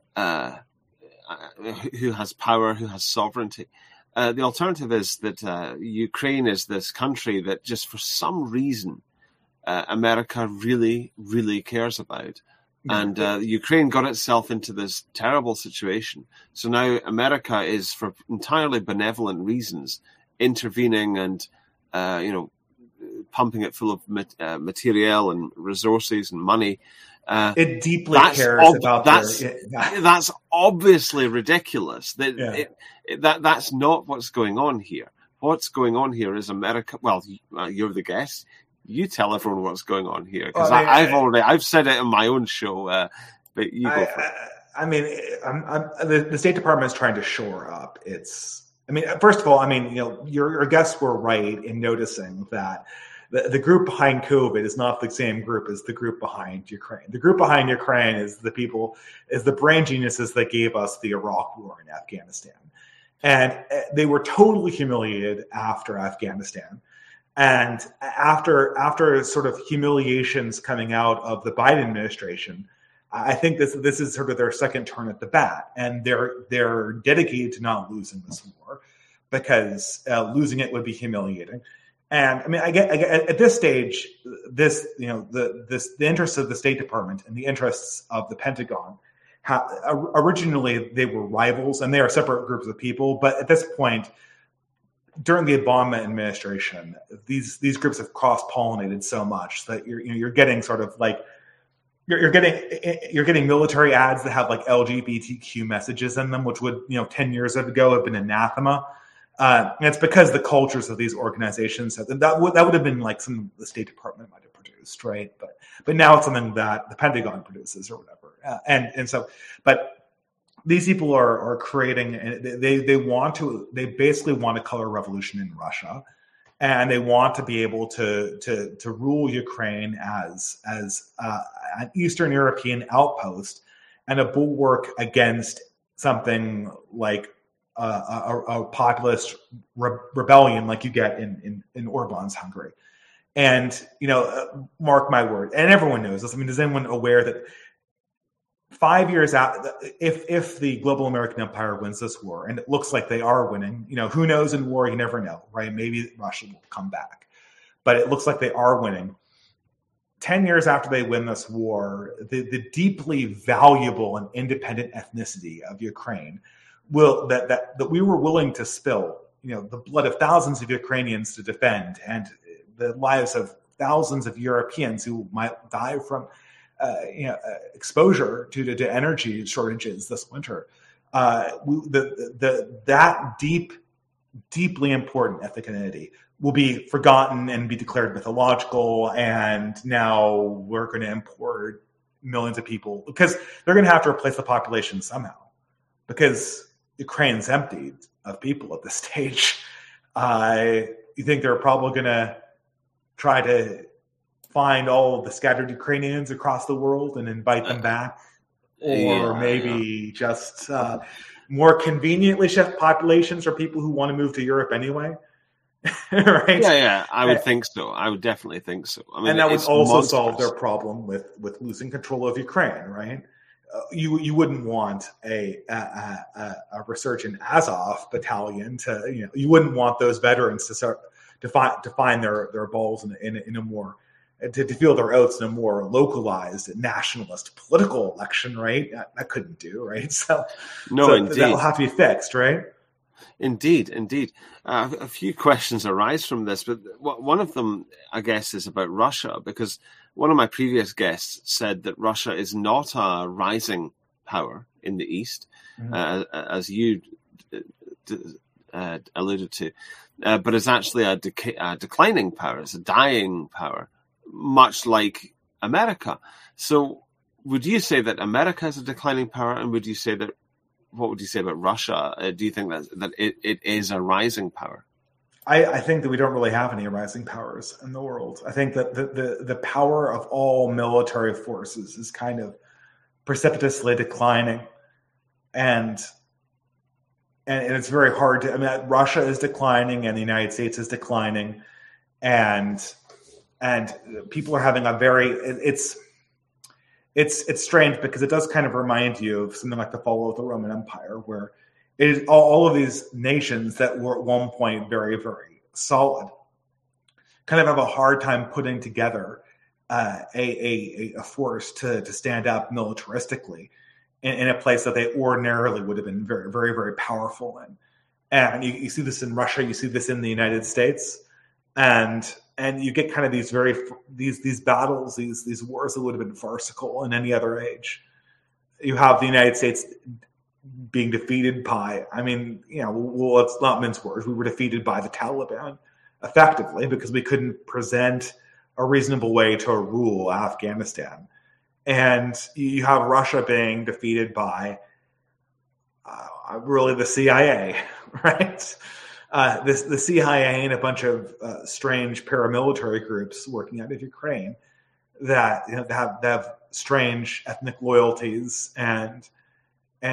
[SPEAKER 2] who has power, who has sovereignty. The alternative is that Ukraine is this country that just for some reason America really, really cares about. And Ukraine got itself into this terrible situation. So now America is, for entirely benevolent reasons, intervening and, pumping it full of material and resources and money.
[SPEAKER 3] It deeply cares about
[SPEAKER 2] that's obviously ridiculous. That's not what's going on here. What's going on here is America. Well, you're the guest. You tell everyone what's going on here, because I've said it in my own show. But you go for it.
[SPEAKER 3] I mean, the State Department is trying to shore up first of all, your guests were right in noticing that the group behind COVID is not the same group as the group behind Ukraine. The group behind Ukraine is the brain geniuses that gave us the Iraq War in Afghanistan. And they were totally humiliated after Afghanistan. And after sort of humiliations coming out of the Biden administration, I think this is sort of their second turn at the bat, and they're dedicated to not losing this war, because losing it would be humiliating. And I mean, I get at this stage, the interests of the State Department and the interests of the Pentagon, originally they were rivals, and they are separate groups of people. But at this point, during the Obama administration, these groups have cross-pollinated so much that you're getting sort of like you're getting military ads that have like LGBTQ messages in them, which would 10 years ago have been anathema. And it's because the cultures of these organizations that would have been like something the State Department might have produced, right? But now it's something that the Pentagon produces or whatever. But these people are creating, and they basically want a color revolution in Russia, and they want to be able to rule Ukraine as an Eastern European outpost and a bulwark against something like a populist rebellion like you get in Orban's Hungary. And mark my word, and everyone knows this. I mean, is anyone aware that 5 years out, if the global American empire wins this war, and it looks like they are winning, who knows in war, you never know, right? Maybe Russia will come back, but it looks like they are winning. 10 years after they win this war, the deeply valuable and independent ethnicity of Ukraine that we were willing to spill, the blood of thousands of Ukrainians to defend, and the lives of thousands of Europeans who might die from exposure to energy shortages this winter. That deeply important ethnic identity will be forgotten and be declared mythological. And now we're going to import millions of people, because they're going to have to replace the population somehow, because Ukraine's emptied of people at this stage. You think they're probably going to try to find all of the scattered Ukrainians across the world and invite them back, or maybe just more conveniently shift populations for people who want to move to Europe anyway. Right?
[SPEAKER 2] Yeah, I would think so. I would definitely think so. I mean,
[SPEAKER 3] and that would also solve their problem with losing control of Ukraine, right? You wouldn't want a resurgent Azov battalion to, you wouldn't want those veterans to start to find their balls in a more, to feel their oats in a more localized nationalist political election, right? That couldn't do, right? Indeed. That'll have to be fixed, right?
[SPEAKER 2] Indeed. A few questions arise from this, but one of them, I guess, is about Russia, because one of my previous guests said that Russia is not a rising power in the East, as you alluded to, but is actually a declining power. It's a dying power, much like America. So would you say that America is a declining power, and what would you say about Russia? Do you think that it is a rising power?
[SPEAKER 3] I think that we don't really have any rising powers in the world. I think that the power of all military forces is kind of precipitously declining, and it's very hard to. I mean, Russia is declining, and the United States is declining, and people are having a very. It's strange, because it does kind of remind you of something like the fall of the Roman Empire, where it is all of these nations that were at one point very, very solid kind of have a hard time putting together a force to stand up militaristically in a place that they ordinarily would have been very, very, very powerful in. And you see this in Russia, you see this in the United States, and you get kind of these battles, these wars that would have been farcical in any other age. You have the United States being defeated by, let's not mince words. We were defeated by the Taliban effectively because we couldn't present a reasonable way to rule Afghanistan. And you have Russia being defeated by really the CIA, right? The CIA and a bunch of strange paramilitary groups working out of Ukraine that have strange ethnic loyalties and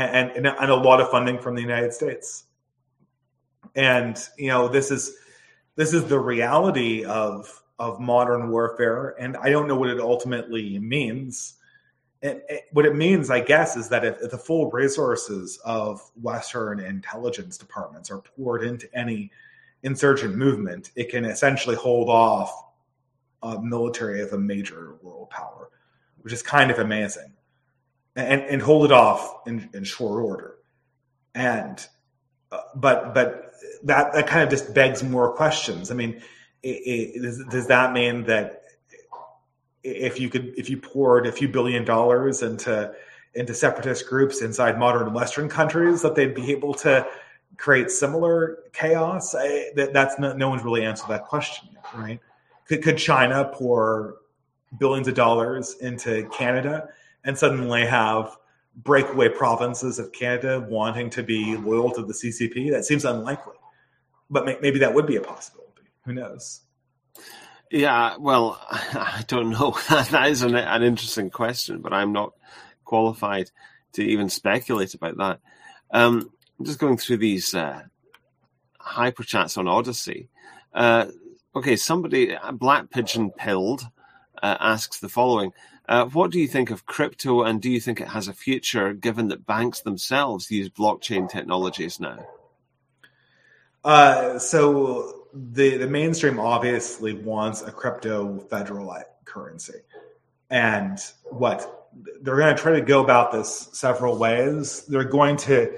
[SPEAKER 3] a lot of funding from the United States. And this is the reality of modern warfare, and I don't know what it ultimately means. What it means, I guess, is that if the full resources of Western intelligence departments are poured into any insurgent movement, it can essentially hold off a military of a major world power, which is kind of amazing, and hold it off in short order. And but that kind of just begs more questions. I mean, does that mean that if you poured a few $1 billion into separatist groups inside modern Western countries, that they'd be able to create similar chaos? That's no one's really answered that question yet, right? Could China pour billions of dollars into Canada and suddenly have breakaway provinces of Canada wanting to be loyal to the CCP? That seems unlikely, but maybe that would be a possibility. Who knows?
[SPEAKER 2] Yeah, well, I don't know. That is an interesting question, but I'm not qualified to even speculate about that. I'm just going through these hyper chats on Odyssey. Okay, somebody, Black Pigeon Pilled, asks the following. What do you think of crypto, and do you think it has a future, given that banks themselves use blockchain technologies now?
[SPEAKER 3] So the mainstream obviously wants a crypto federal currency. And what they're going to try to go about this several ways. They're going to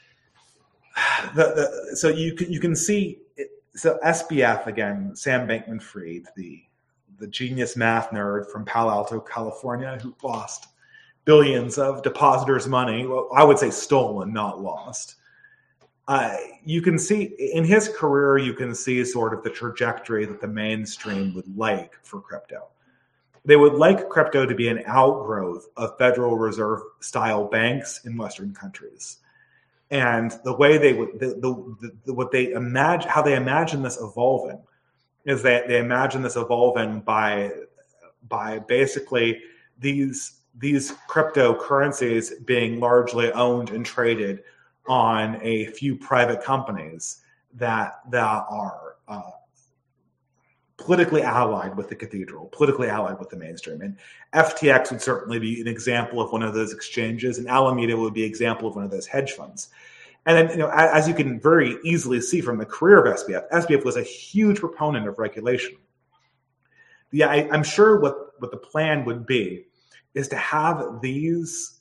[SPEAKER 3] so you can see so SBF, again, Sam Bankman-Fried, the genius math nerd from Palo Alto, California, who lost billions of depositors' money. Well, I would say stolen, not lost. You can see in his career, you can see sort of the trajectory that the mainstream would like for crypto. They would like crypto to be an outgrowth of Federal Reserve style banks in Western countries. And the way they would, how they imagine this evolving is that they imagine this evolving by basically these cryptocurrencies being largely owned and traded on a few private companies that are politically allied with the cathedral, politically allied with the mainstream. And FTX would certainly be an example of one of those exchanges, and Alameda would be an example of one of those hedge funds. And then, as you can very easily see from the career of SBF was a huge proponent of regulation. I'm sure what the plan would be is to have these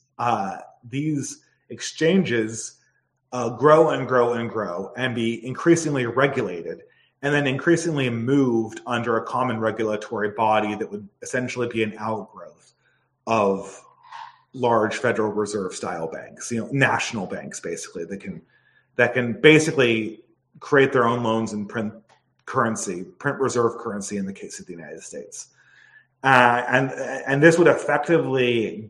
[SPEAKER 3] exchanges grow and grow and grow and be increasingly regulated, and then increasingly moved under a common regulatory body that would essentially be an outgrowth of large Federal Reserve style banks, national banks, basically, that can basically create their own loans and print reserve currency in the case of the United States. And this would effectively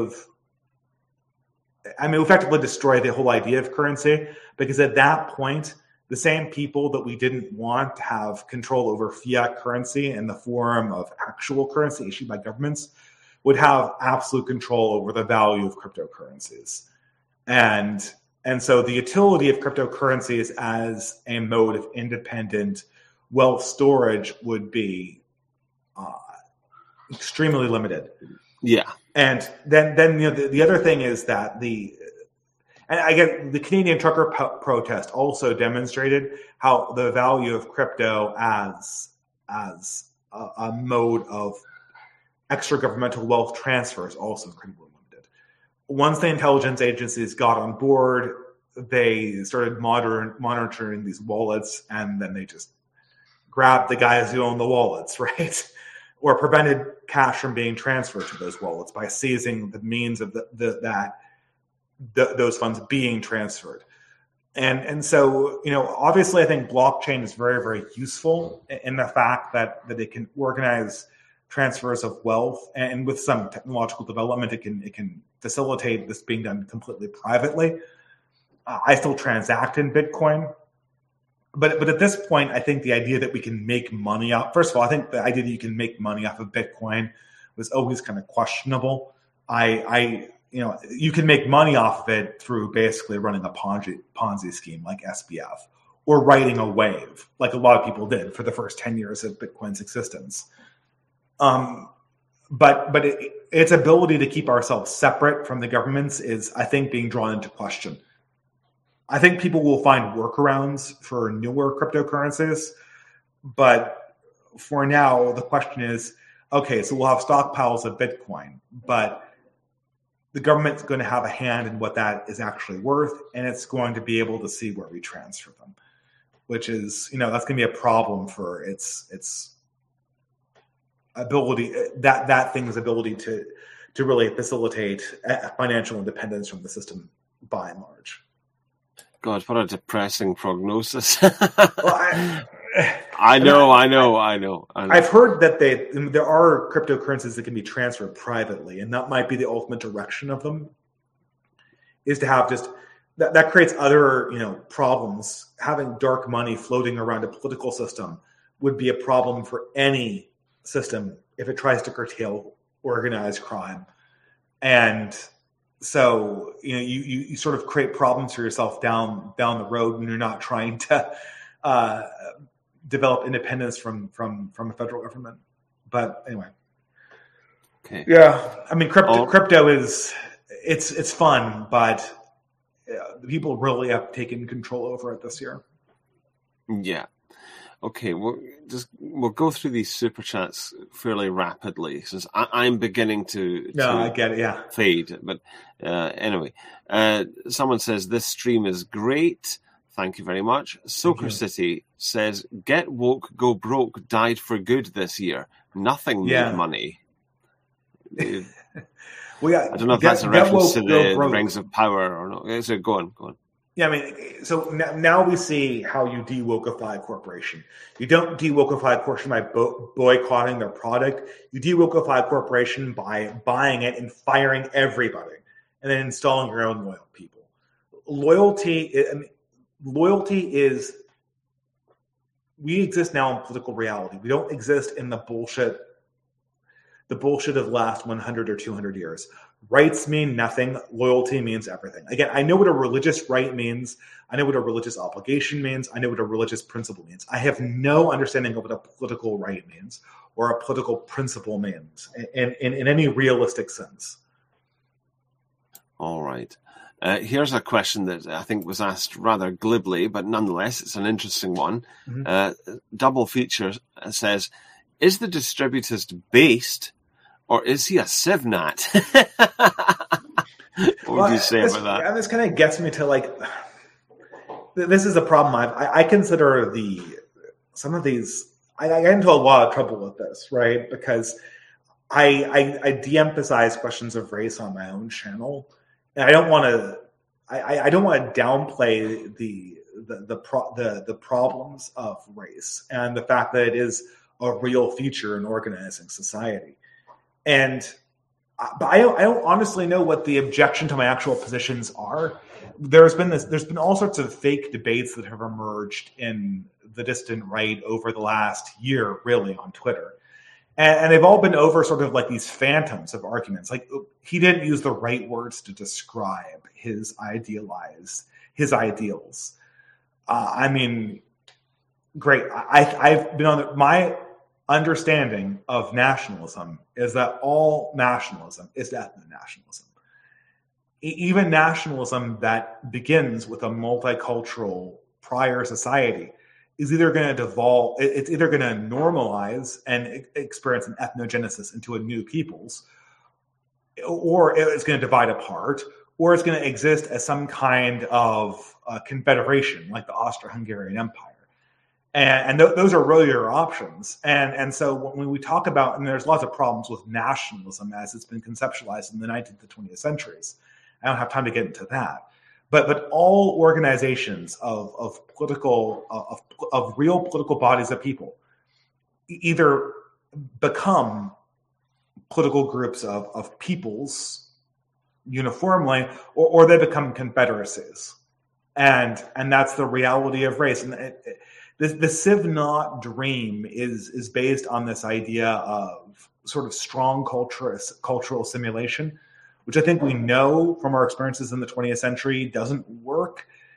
[SPEAKER 3] effectively destroy the whole idea of currency, because at that point, the same people that we didn't want to have control over fiat currency in the form of actual currency issued by governments would have absolute control over the value of cryptocurrencies. And so the utility of cryptocurrencies as a mode of independent wealth storage would be extremely limited.
[SPEAKER 2] Yeah.
[SPEAKER 3] And then the other thing is that the Canadian trucker protest also demonstrated how the value of crypto as a mode of extra governmental wealth transfer is also incredibly limited. Once the intelligence agencies got on board, they started monitoring these wallets, and then they just grabbed the guys who own the wallets, right? Or prevented cash from being transferred to those wallets by seizing the means of those funds being transferred. And so, obviously I think blockchain is very, very useful in the fact that it can organize transfers of wealth, and with some technological development, it can facilitate this being done completely privately. I still transact in Bitcoin, but at this point, I think the idea that we can make money off, first of all, I think the idea that you can make money off of Bitcoin was always kind of questionable. You can make money off of it through basically running a Ponzi scheme like SBF, or riding a wave, like a lot of people did for the first 10 years of Bitcoin's existence. But its ability to keep ourselves separate from the governments is, I think, being drawn into question. I think people will find workarounds for newer cryptocurrencies, but for now, the question is, okay, so we'll have stockpiles of Bitcoin, but the government's going to have a hand in what that is actually worth, and it's going to be able to see where we transfer them, which is, that's going to be a problem for its ability, that thing's ability to really facilitate financial independence from the system by and large.
[SPEAKER 2] God, what a depressing prognosis.
[SPEAKER 3] Well,
[SPEAKER 2] I know.
[SPEAKER 3] I've heard that there are cryptocurrencies that can be transferred privately, and that might be the ultimate direction of them, is to have just that creates other problems. Having dark money floating around a political system would be a problem for any system if it tries to curtail organized crime. And so you sort of create problems for yourself down the road when you're not trying to develop independence from a federal government. But anyway,
[SPEAKER 2] okay,
[SPEAKER 3] yeah, I mean, crypto is it's fun, but people really have taken control over it this year.
[SPEAKER 2] Yeah. Okay, we'll go through these super chats fairly rapidly since I'm beginning to
[SPEAKER 3] I get it, yeah.
[SPEAKER 2] Fade. But anyway, someone says this stream is great. Thank you very much. Soaker City says, "Get woke, go broke died for good this year. Nothing made money."
[SPEAKER 3] Well, yeah,
[SPEAKER 2] I don't know if that's a reference to the Rings of Power or not. So go on.
[SPEAKER 3] Yeah, I mean, so now we see how you de-wokify a corporation. You don't de-wokify a corporation by boycotting their product. You de-wokify a corporation by buying it and firing everybody, and then installing your own loyal people. Loyalty is we exist now in political reality. We don't exist in the bullshit of the last 100 or 200 years. Rights mean nothing. Loyalty means everything. Again, I know what a religious right means. I know what a religious obligation means. I know what a religious principle means. I have no understanding of what a political right means or a political principle means in any realistic sense.
[SPEAKER 2] All right. Here's a question that I think was asked rather glibly, but nonetheless, it's an interesting one. Mm-hmm. Double Feature says, "Is the distributist based, or is he a civnat?" What would you say about that?
[SPEAKER 3] And this kind of gets me to this is a problem. I consider some of these. I get into a lot of trouble with this, right? Because I de-emphasize questions of race on my own channel, and I don't want to. I don't want to downplay the problems of race and the fact that it is a real feature in organizing society. But I don't honestly know what the objection to my actual positions are. There's been all sorts of fake debates that have emerged in the distant right over the last year, really, on Twitter. And they've all been over sort of like these phantoms of arguments. Like, he didn't use the right words to describe his ideals. I mean, great. I've been on my understanding of nationalism is that all nationalism is ethno-nationalism. Even nationalism that begins with a multicultural prior society is either going to devolve, it's either going to normalize and experience an ethnogenesis into a new peoples, or it's going to divide apart, or it's going to exist as some kind of confederation like the Austro-Hungarian Empire. And those are really your options. And so when we talk about, and there's lots of problems with nationalism as it's been conceptualized in the 19th and 20th centuries. I don't have time to get into that. But all organizations of real political bodies of people either become political groups of peoples uniformly, or they become confederacies. And that's the reality of race. And the Civ-Not dream is based on this idea of sort of strong cultural assimilation, which I think we know from our experiences in the 20th century doesn't work.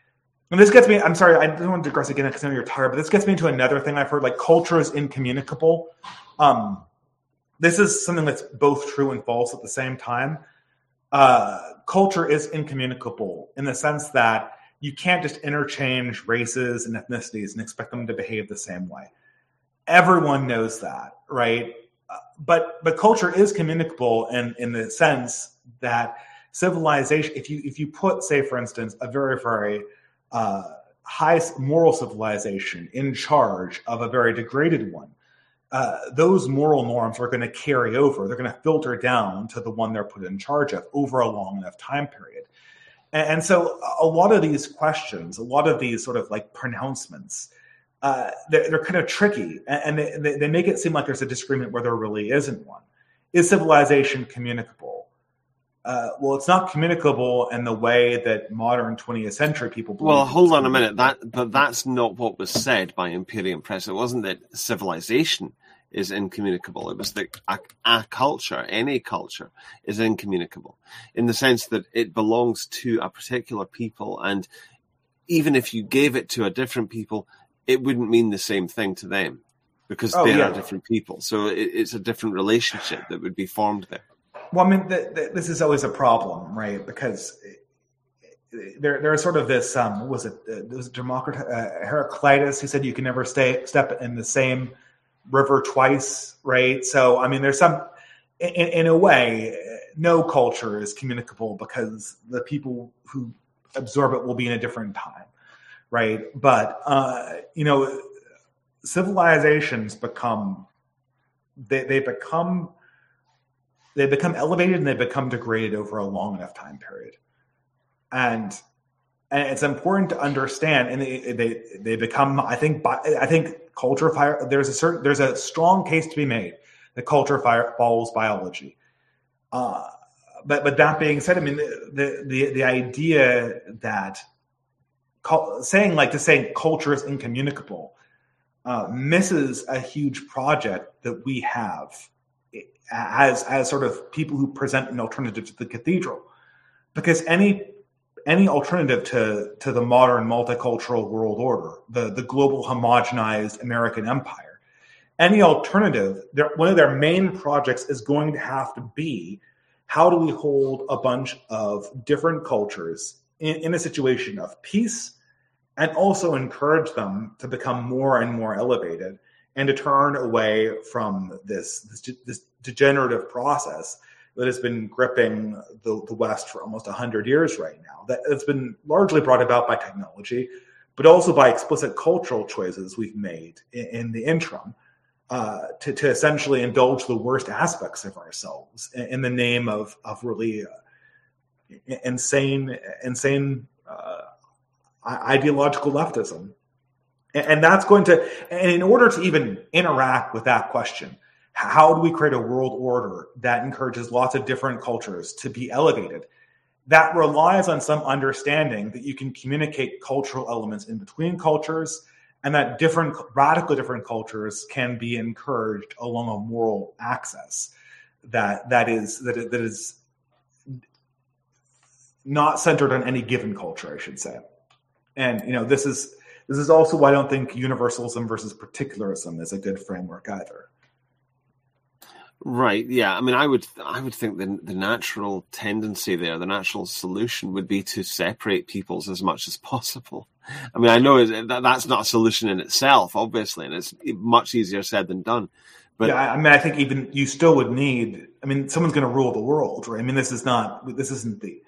[SPEAKER 3] And this gets me, I'm sorry, I don't want to digress again because I know you're tired, but this gets me into another thing I've heard, like culture is incommunicable. This is something that's both true and false at the same time. Culture is incommunicable in the sense that you can't just interchange races and ethnicities and expect them to behave the same way. Everyone knows that, right? But culture is communicable in the sense that civilization, if you put, say, for instance, a very, very high moral civilization in charge of a very degraded one, those moral norms are going to carry over. They're going to filter down to the one they're put in charge of over a long enough time period. And so a lot of these questions, a lot of these sort of like pronouncements, they're kind of tricky, and they make it seem like there's a disagreement where there really isn't one. Is civilization communicable? Well, it's not communicable in the way that modern 20th century people believe.
[SPEAKER 2] Well, hold on a minute. But that's not what was said by Imperium Press. It wasn't that civilization is incommunicable. It was that a culture, any culture, is incommunicable in the sense that it belongs to a particular people, and even if you gave it to a different people, it wouldn't mean the same thing to them because they are different people. So it's a different relationship that would be formed there.
[SPEAKER 3] Well, I mean, this is always a problem, right? Because there's sort of this, what was it? It was Democritus, Heraclitus, who said you can never step in the same river twice, right? So, I mean, there's some, in a way, no culture is communicable because the people who absorb it will be in a different time, right? But, civilizations become elevated and they become degraded over a long enough time period. And it's important to understand, and they become, I think culture there's a strong case to be made that culture follows biology. But that being said, I mean, the idea that saying culture is incommunicable misses a huge project that we have as sort of people who present an alternative to the cathedral, because any alternative to the modern multicultural world order, the global homogenized American empire, any alternative, one of their main projects is going to have to be, how do we hold a bunch of different cultures in a situation of peace and also encourage them to become more and more elevated and to turn away from this degenerative process that has been gripping the West for almost 100 years right now. That it's been largely brought about by technology, but also by explicit cultural choices we've made in the interim to essentially indulge the worst aspects of ourselves in the name of really insane ideological leftism. And that's going to, and in order to even interact with that question, how do we create a world order that encourages lots of different cultures to be elevated? That relies on some understanding that you can communicate cultural elements in between cultures, and that radically different cultures can be encouraged along a moral axis that is not centered on any given culture, I should say. And this is also why I don't think universalism versus particularism is a good framework either.
[SPEAKER 2] Right. Yeah. I mean, I would think the natural tendency there, the natural solution would be to separate peoples as much as possible. I mean, I know that's not a solution in itself, obviously, and it's much easier said than done. But
[SPEAKER 3] yeah, I mean, I think even you still would need. I mean, someone's going to rule the world, right? I mean, this isn't the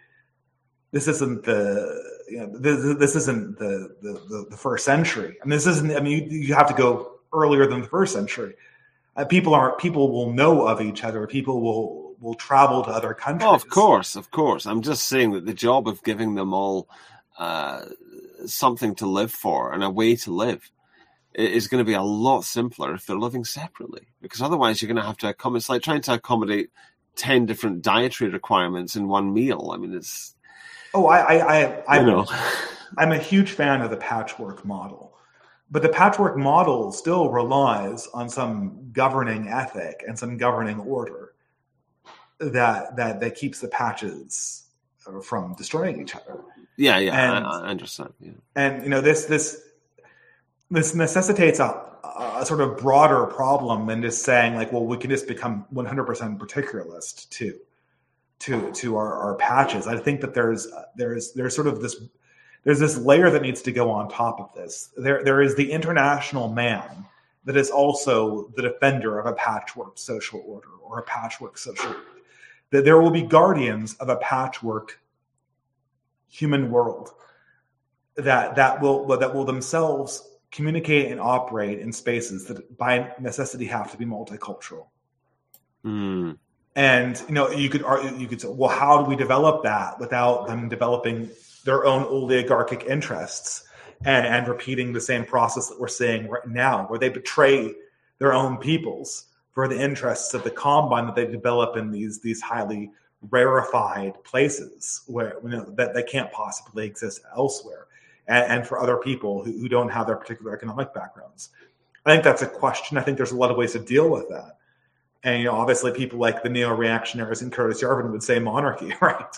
[SPEAKER 3] first century. I mean, this isn't. I mean, you have to go earlier than the first century. People will know of each other. People will travel to other countries.
[SPEAKER 2] Oh, of course. I'm just saying that the job of giving them all something to live for and a way to live is going to be a lot simpler if they're living separately. Because otherwise, you're going to have to accommodate. It's like trying to accommodate 10 different dietary requirements in one meal. I mean, it's.
[SPEAKER 3] Oh, I'm a huge fan of the patchwork model. But the patchwork model still relies on some governing ethic and some governing order that keeps the patches from destroying each other.
[SPEAKER 2] Yeah,
[SPEAKER 3] And,
[SPEAKER 2] I understand. Yeah.
[SPEAKER 3] And this necessitates a sort of broader problem than just saying like, well, we can just become 100% particularist to our patches. I think that there's sort of this layer that needs to go on top of this. There is the international man that is also the defender of a patchwork social order or a patchwork social order. That there will be guardians of a patchwork human world that will themselves communicate and operate in spaces that by necessity have to be multicultural.
[SPEAKER 2] Mm.
[SPEAKER 3] And you could say, well, how do we develop that without them developing their own oligarchic interests and repeating the same process that we're seeing right now, where they betray their own peoples for the interests of the combine that they develop in these highly rarefied places where that they can't possibly exist elsewhere, and for other people who don't have their particular economic backgrounds. I think that's a question. I think there's a lot of ways to deal with that. And obviously, people like the neo-reactionaries and Curtis Yarvin would say monarchy, right?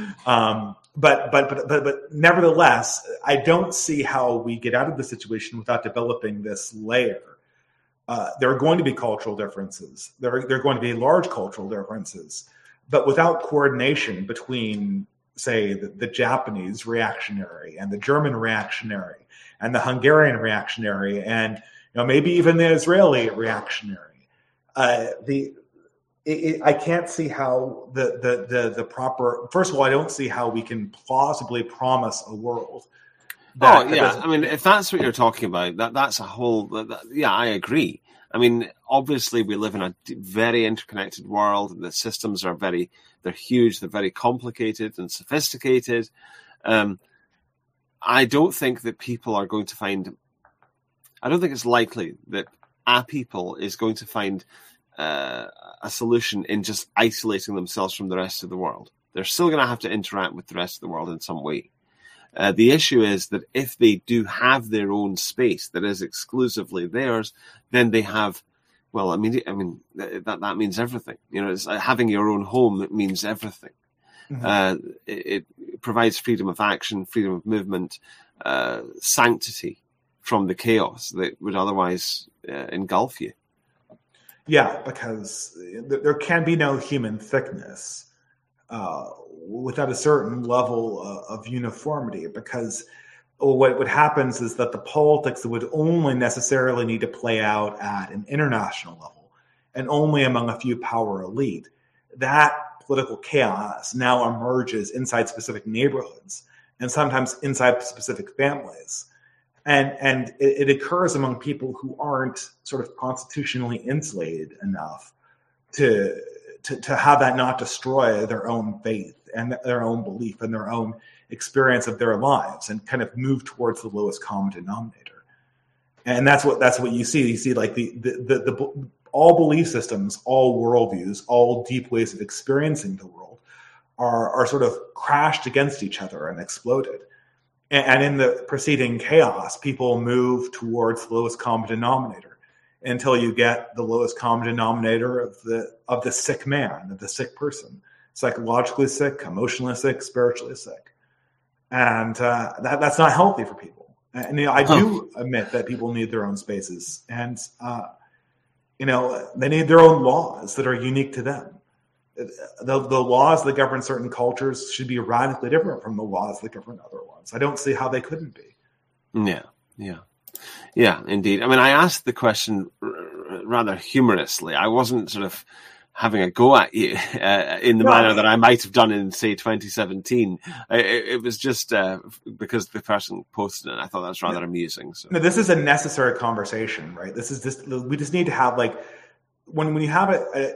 [SPEAKER 3] But nevertheless, I don't see how we get out of the situation without developing this layer. There are going to be cultural differences. There are going to be large cultural differences, but without coordination between, say, the Japanese reactionary and the German reactionary and the Hungarian reactionary and maybe even the Israeli reactionary. I can't see how the proper. First of all, I don't see how we can plausibly promise a world.
[SPEAKER 2] I mean, if that's what you're talking about, that's a whole. Yeah, I agree. I mean, obviously, we live in a very interconnected world. The systems are they're huge. They're very complicated and sophisticated. I don't think that people are going to find. I don't think it's likely that a people is going to find a solution in just isolating themselves from the rest of the world. They're still going to have to interact with the rest of the world in some way. The issue is that if they do have their own space that is exclusively theirs, then they have, well, I mean that means everything. It's having your own home. It means everything. Mm-hmm. It provides freedom of action, freedom of movement, sanctity from the chaos that would otherwise engulf you.
[SPEAKER 3] Yeah, because there can be no human thickness without a certain level of uniformity, because what happens is that the politics would only necessarily need to play out at an international level and only among a few power elite. That political chaos now emerges inside specific neighborhoods and sometimes inside specific families. And it occurs among people who aren't sort of constitutionally insulated enough to have that not destroy their own faith and their own belief and their own experience of their lives and kind of move towards the lowest common denominator. And that's what you see. You see like the all belief systems, all worldviews, all deep ways of experiencing the world are sort of crashed against each other and exploded. And in the preceding chaos, people move towards the lowest common denominator until you get the lowest common denominator of the sick man, of the sick person, psychologically sick, emotionally sick, spiritually sick, and that's not healthy for people. And I do admit that people need their own spaces, and they need their own laws that are unique to them. The laws that govern certain cultures should be radically different from the laws that govern other ones. I don't see how they couldn't be. Yeah, indeed. I mean, I asked the question rather humorously. I wasn't sort of having a go at you in the manner that I might have done in, say, 2017. It was just because the person posted it. I thought that was rather amusing. So. No, this is a necessary conversation, right? We just need to have like. When you have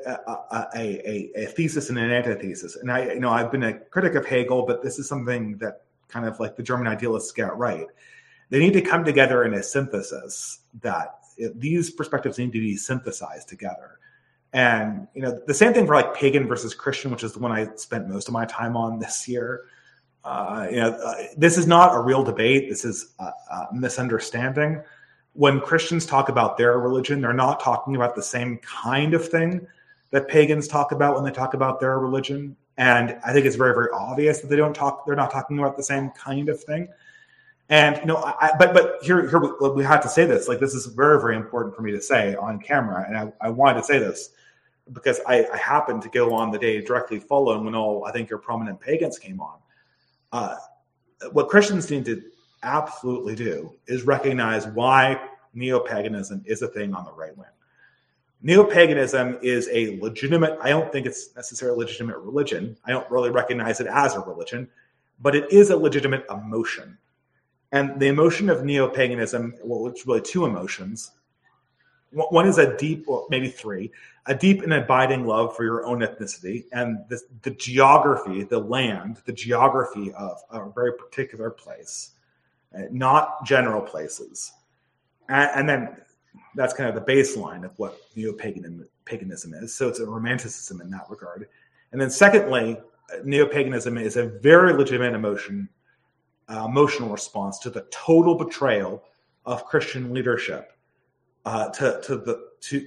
[SPEAKER 3] a thesis and an antithesis, and I've been a critic of Hegel, but this is something that kind of like the German idealists get right. They need to come together in a synthesis that these perspectives need to be synthesized together. And the same thing for like pagan versus Christian, which is the one I spent most of my time on this year. This is not a real debate. This is a misunderstanding. When Christians talk about their religion, they're not talking about the same kind of thing that pagans talk about when they talk about their religion. And I think it's very, very obvious that they're not talking about the same kind of thing. And, but here we have to say this, like, this is very, very important for me to say on camera. And I wanted to say this because I happened to go on the day directly following when I think your prominent pagans came on. What Christians need to absolutely do is recognize why neo-paganism is a thing on the right wing. Neo-paganism is a legitimate, I don't think it's necessarily a legitimate religion. I don't really recognize it as a religion, but it is a legitimate emotion. And the emotion of neo-paganism, well, it's really two emotions. One is a deep, or maybe three, a deep and abiding love for your own ethnicity and the geography, the land, the geography of a very particular place, not general places. And then that's kind of the baseline of what neo-paganism is. So it's a romanticism in that regard. And then secondly, neo-paganism is a very legitimate emotional response to the total betrayal of Christian leadership, to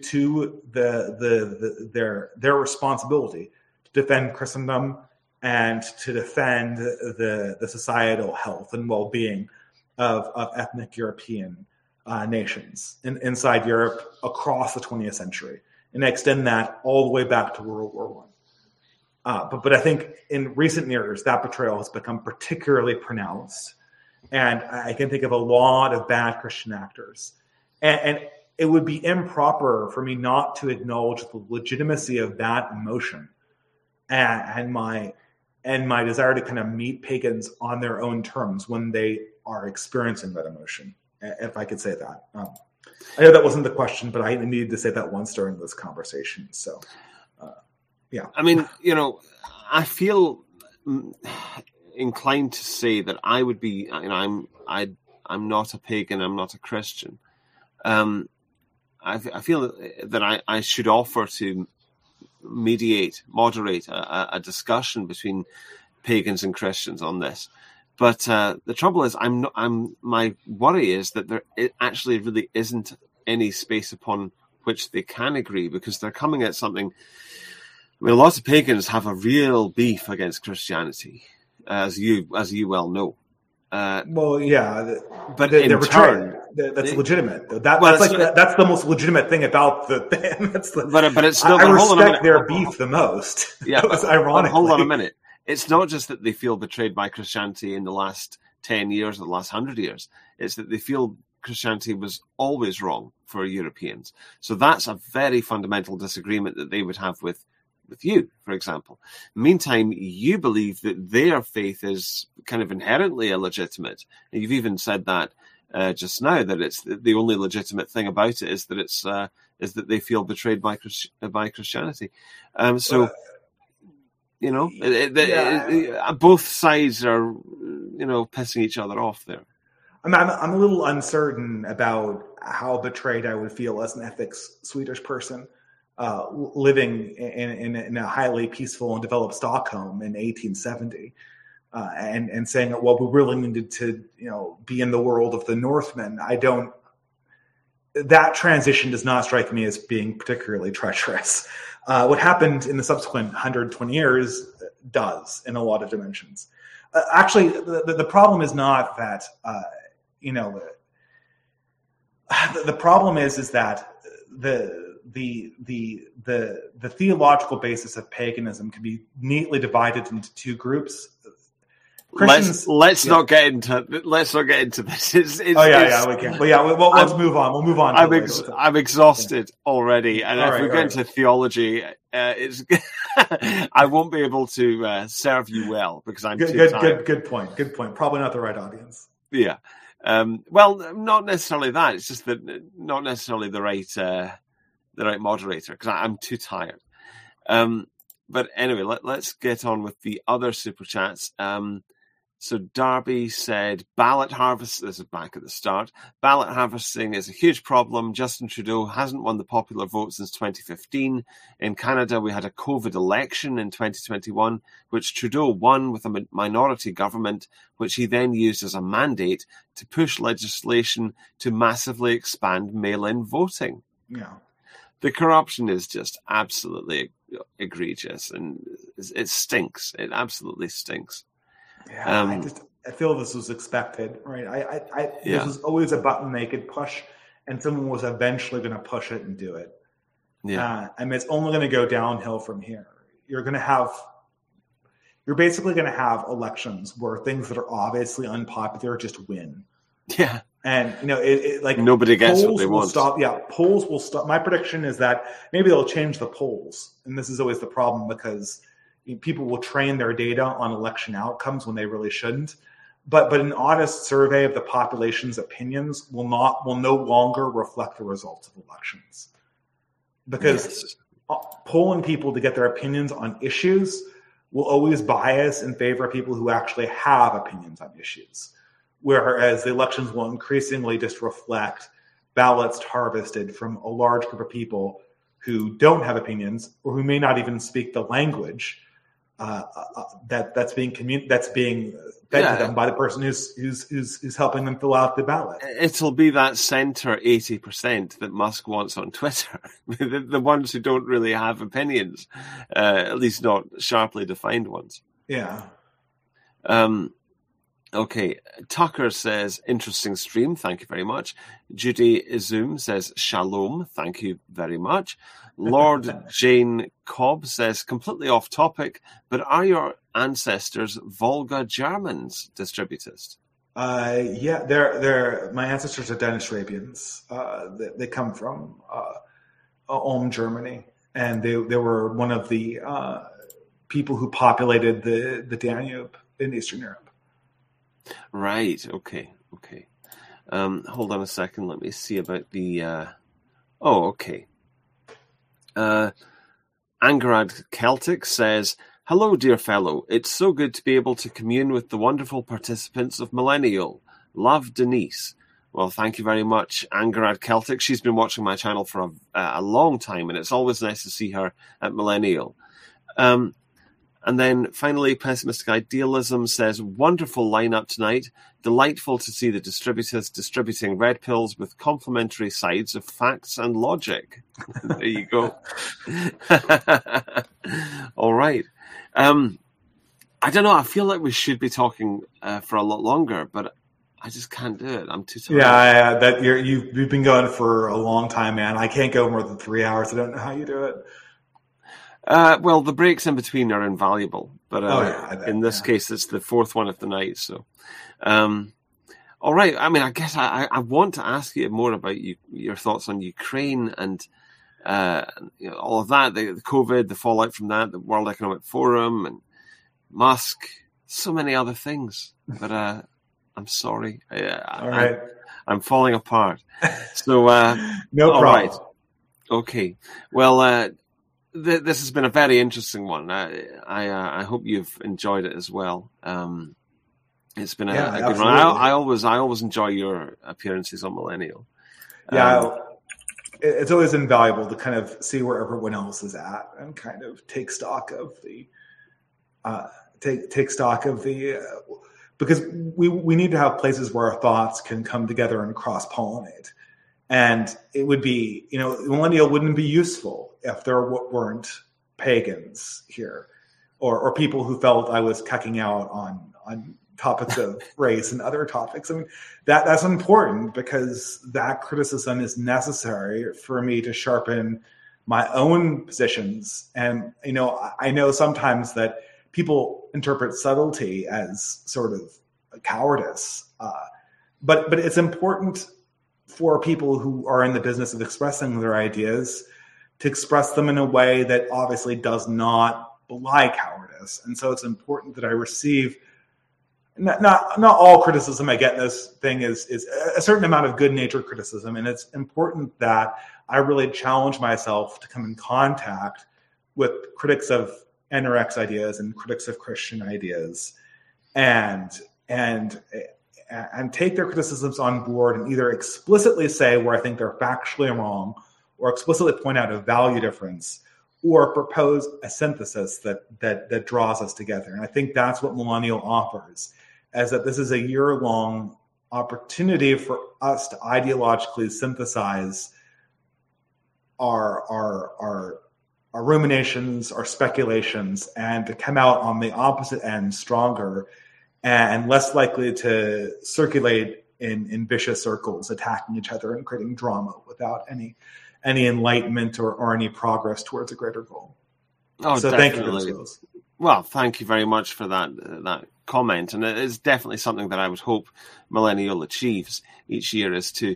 [SPEAKER 3] their responsibility to defend Christendom and to defend the societal health and well-being of ethnic European nations inside Europe across the 20th century, and extend that all the way back to World War I. But I think in recent years, that betrayal has become particularly pronounced. And I can think of a lot of bad Christian actors. And it would be improper for me not to acknowledge the legitimacy of that emotion and my desire to kind of meet pagans on their own terms when they are experiencing that emotion, if I could say that. I know that wasn't the question, but I needed to say that once during this conversation. So, yeah.
[SPEAKER 2] I mean, I feel inclined to say that I would be, I'm not a pagan, I'm not a Christian. I feel that I should offer to moderate a discussion between pagans and Christians on this. But the trouble is, my worry is that it actually really isn't any space upon which they can agree, because they're coming at something. I mean, a lot of pagans have a real beef against Christianity, as you well know.
[SPEAKER 3] Well, yeah,
[SPEAKER 2] but
[SPEAKER 3] they're betrayed. That's legitimate. That's the most legitimate thing about the thing.
[SPEAKER 2] But it's not.
[SPEAKER 3] I respect their beef the most.
[SPEAKER 2] Yeah,
[SPEAKER 3] ironically.
[SPEAKER 2] Hold on a minute. It's not just that they feel betrayed by Christianity in the last 10 years or the last 100 years. It's that they feel Christianity was always wrong for Europeans. So that's a very fundamental disagreement that they would have with you, for example. Meantime, you believe that their faith is kind of inherently illegitimate. And you've even said that just now, that it's the only legitimate thing about it is that they feel betrayed by Christianity. Both sides are, pissing each other off there.
[SPEAKER 3] I'm a little uncertain about how betrayed I would feel as an ethics Swedish person. Living in a highly peaceful and developed Stockholm in 1870, and saying, well, we really needed to, be in the world of the Northmen. That transition does not strike me as being particularly treacherous. What happened in the subsequent 120 years does in a lot of dimensions. Actually, the problem is not that, the problem is that the theological basis of paganism can be neatly divided into two groups.
[SPEAKER 2] Christians, let's not get into this. We can.
[SPEAKER 3] Well, let's move on. We'll move on.
[SPEAKER 2] I'm exhausted already, and if we get into theology, I won't be able to serve you well because I'm too tired.
[SPEAKER 3] Good point. Probably not the right audience.
[SPEAKER 2] Yeah. Well, not necessarily that. It's just that not necessarily the right moderator, because I'm too tired. But anyway, let's get on with the other super chats. So Darby said, ballot harvest, this is back at the start, ballot harvesting is a huge problem. Justin Trudeau hasn't won the popular vote since 2015. In Canada, we had a COVID election in 2021, which Trudeau won with a minority government, which he then used as a mandate to push legislation to massively expand mail-in voting.
[SPEAKER 3] Yeah.
[SPEAKER 2] The corruption is just absolutely egregious, and it stinks. It absolutely stinks.
[SPEAKER 3] Yeah, I feel this was expected, right? This was always a button they could push, and someone was eventually going to push it and do it. Yeah, I mean, it's only going to go downhill from here. You're basically going to have elections where things that are obviously unpopular just win.
[SPEAKER 2] Yeah.
[SPEAKER 3] And, like
[SPEAKER 2] nobody gets what they want.
[SPEAKER 3] Polls will stop. My prediction is that maybe they'll change the polls. And this is always the problem because people will train their data on election outcomes when they really shouldn't. But an honest survey of the population's opinions will no longer reflect the results of elections. Because polling people to get their opinions on issues will always bias in favor of people who actually have opinions on issues. Whereas the elections will increasingly just reflect ballots harvested from a large group of people who don't have opinions or who may not even speak the language that's being fed to them by the person who's helping them fill out the ballot.
[SPEAKER 2] It'll be that center 80% that Musk wants on Twitter, the ones who don't really have opinions, at least not sharply defined ones.
[SPEAKER 3] Yeah.
[SPEAKER 2] Okay, Tucker says, interesting stream, thank you very much. Judy Izum says, shalom, thank you very much. Lord Jane Cobb says, completely off topic, but are your ancestors Volga Germans, distributist?
[SPEAKER 3] Yeah, they're my ancestors are Danish Arabians. They come from Ulm, Germany, and they were one of the people who populated the Danube in Eastern Europe.
[SPEAKER 2] Right. Okay. Hold on a second. Let me see about the. Okay. Angarad Celtic says, "Hello, dear fellow. It's so good to be able to commune with the wonderful participants of Millennial. Love, Denise." Well, thank you very much, Angarad Celtic. She's been watching my channel for a long time, and it's always nice to see her at Millennial. And then finally, Pessimistic Idealism says, wonderful lineup tonight. Delightful to see the distributors distributing red pills with complementary sides of facts and logic. There you go. All right. I don't know. I feel like we should be talking for a lot longer, but I just can't do it. I'm too tired.
[SPEAKER 3] Yeah, you've been going for a long time, man. I can't go more than 3 hours. I don't know how you do it.
[SPEAKER 2] Well, the breaks in between are invaluable, but in this case, it's the fourth one of the night. So, all right. I mean, I guess I want to ask you more about your thoughts on Ukraine and all of that, the COVID, the fallout from that, the World Economic Forum, and Musk, so many other things. But I'm sorry.
[SPEAKER 3] All right.
[SPEAKER 2] I'm falling apart. So,
[SPEAKER 3] no problem.
[SPEAKER 2] Right. Okay. Well, this has been a very interesting one. I hope you've enjoyed it as well. It's been a good one. I always enjoy your appearances on Millennial.
[SPEAKER 3] It's always invaluable to kind of see where everyone else is at and kind of take stock of the because we need to have places where our thoughts can come together and cross-pollinate. And it would be, Millennial wouldn't be useful if there weren't pagans here or people who felt I was cucking out on topics of race and other topics. I mean, that's important because that criticism is necessary for me to sharpen my own positions. And, I know sometimes that people interpret subtlety as sort of cowardice, but it's important for people who are in the business of expressing their ideas to express them in a way that obviously does not belie cowardice. And so it's important that I receive not all criticism I get in this thing is a certain amount of good-natured criticism. And it's important that I really challenge myself to come in contact with critics of NRX ideas and critics of Christian ideas and take their criticisms on board and either explicitly say where I think they're factually wrong or explicitly point out a value difference or propose a synthesis that draws us together. And I think that's what Millennial offers, is that this is a year-long opportunity for us to ideologically synthesize our ruminations, our speculations, and to come out on the opposite end stronger and less likely to circulate in vicious circles, attacking each other and creating drama without any enlightenment or any progress towards a greater goal.
[SPEAKER 2] Oh,
[SPEAKER 3] so
[SPEAKER 2] definitely.
[SPEAKER 3] Thank you, Rose.
[SPEAKER 2] Well, thank you very much for that comment, and it is definitely something that I would hope Millennial achieves each year, is to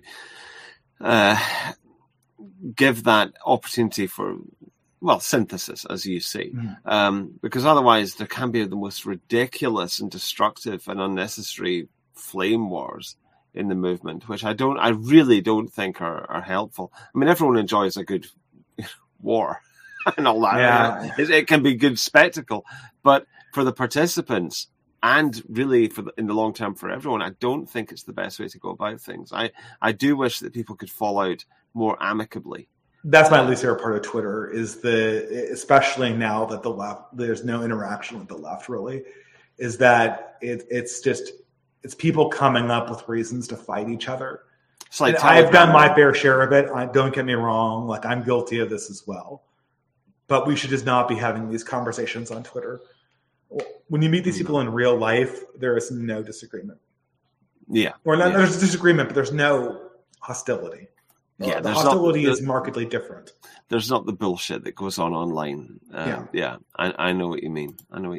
[SPEAKER 2] give that opportunity for, well, synthesis, as you say, because otherwise there can be the most ridiculous and destructive and unnecessary flame wars in the movement, which I really don't think are helpful. I mean, everyone enjoys a good war and all that.
[SPEAKER 3] Yeah.
[SPEAKER 2] It can be good spectacle, but for the participants and really in the long term for everyone, I don't think it's the best way to go about things. I do wish that people could fall out more amicably.
[SPEAKER 3] That's my least favorite part of Twitter, is especially now that the left, there's no interaction with the left really, is that it's people coming up with reasons to fight each other. Like I've done my fair share of it. Don't get me wrong. Like, I'm guilty of this as well. But we should just not be having these conversations on Twitter. When you meet these people in real life, there is no disagreement.
[SPEAKER 2] Yeah.
[SPEAKER 3] Or not, there's disagreement, but there's no hostility.
[SPEAKER 2] Yeah,
[SPEAKER 3] the hostility is markedly different.
[SPEAKER 2] There's not the bullshit that goes on online. Yeah, I know what you mean.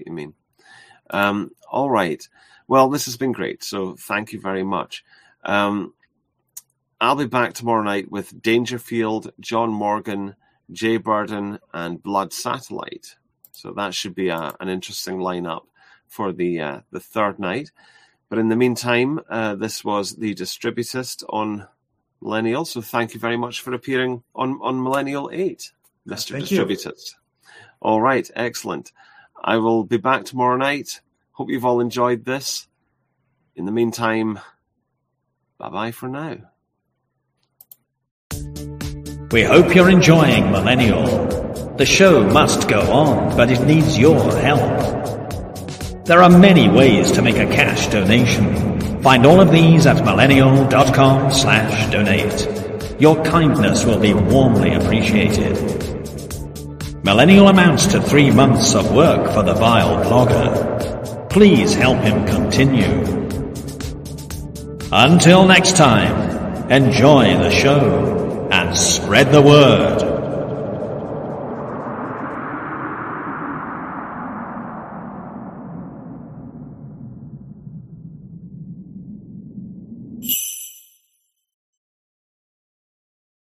[SPEAKER 2] All right. Well, this has been great. So thank you very much. I'll be back tomorrow night with Dangerfield, John Morgan, Jay Burden, and Blood Satellite. So that should be an interesting lineup for the third night. But in the meantime, this was the Distributist on Millennial. So thank you very much for appearing on Millennial 8, Mr. Distributist. All right, excellent. I will be back tomorrow night. Hope you've all enjoyed this. In the meantime, bye-bye for now.
[SPEAKER 1] We hope you're enjoying Millennial. The show must go on, but it needs your help. There are many ways to make a cash donation. Find all of these at millennial.com/donate. Your kindness will be warmly appreciated. Millennial amounts to 3 months of work for the vile blogger. Please help him continue. Until next time, enjoy the show and spread the word.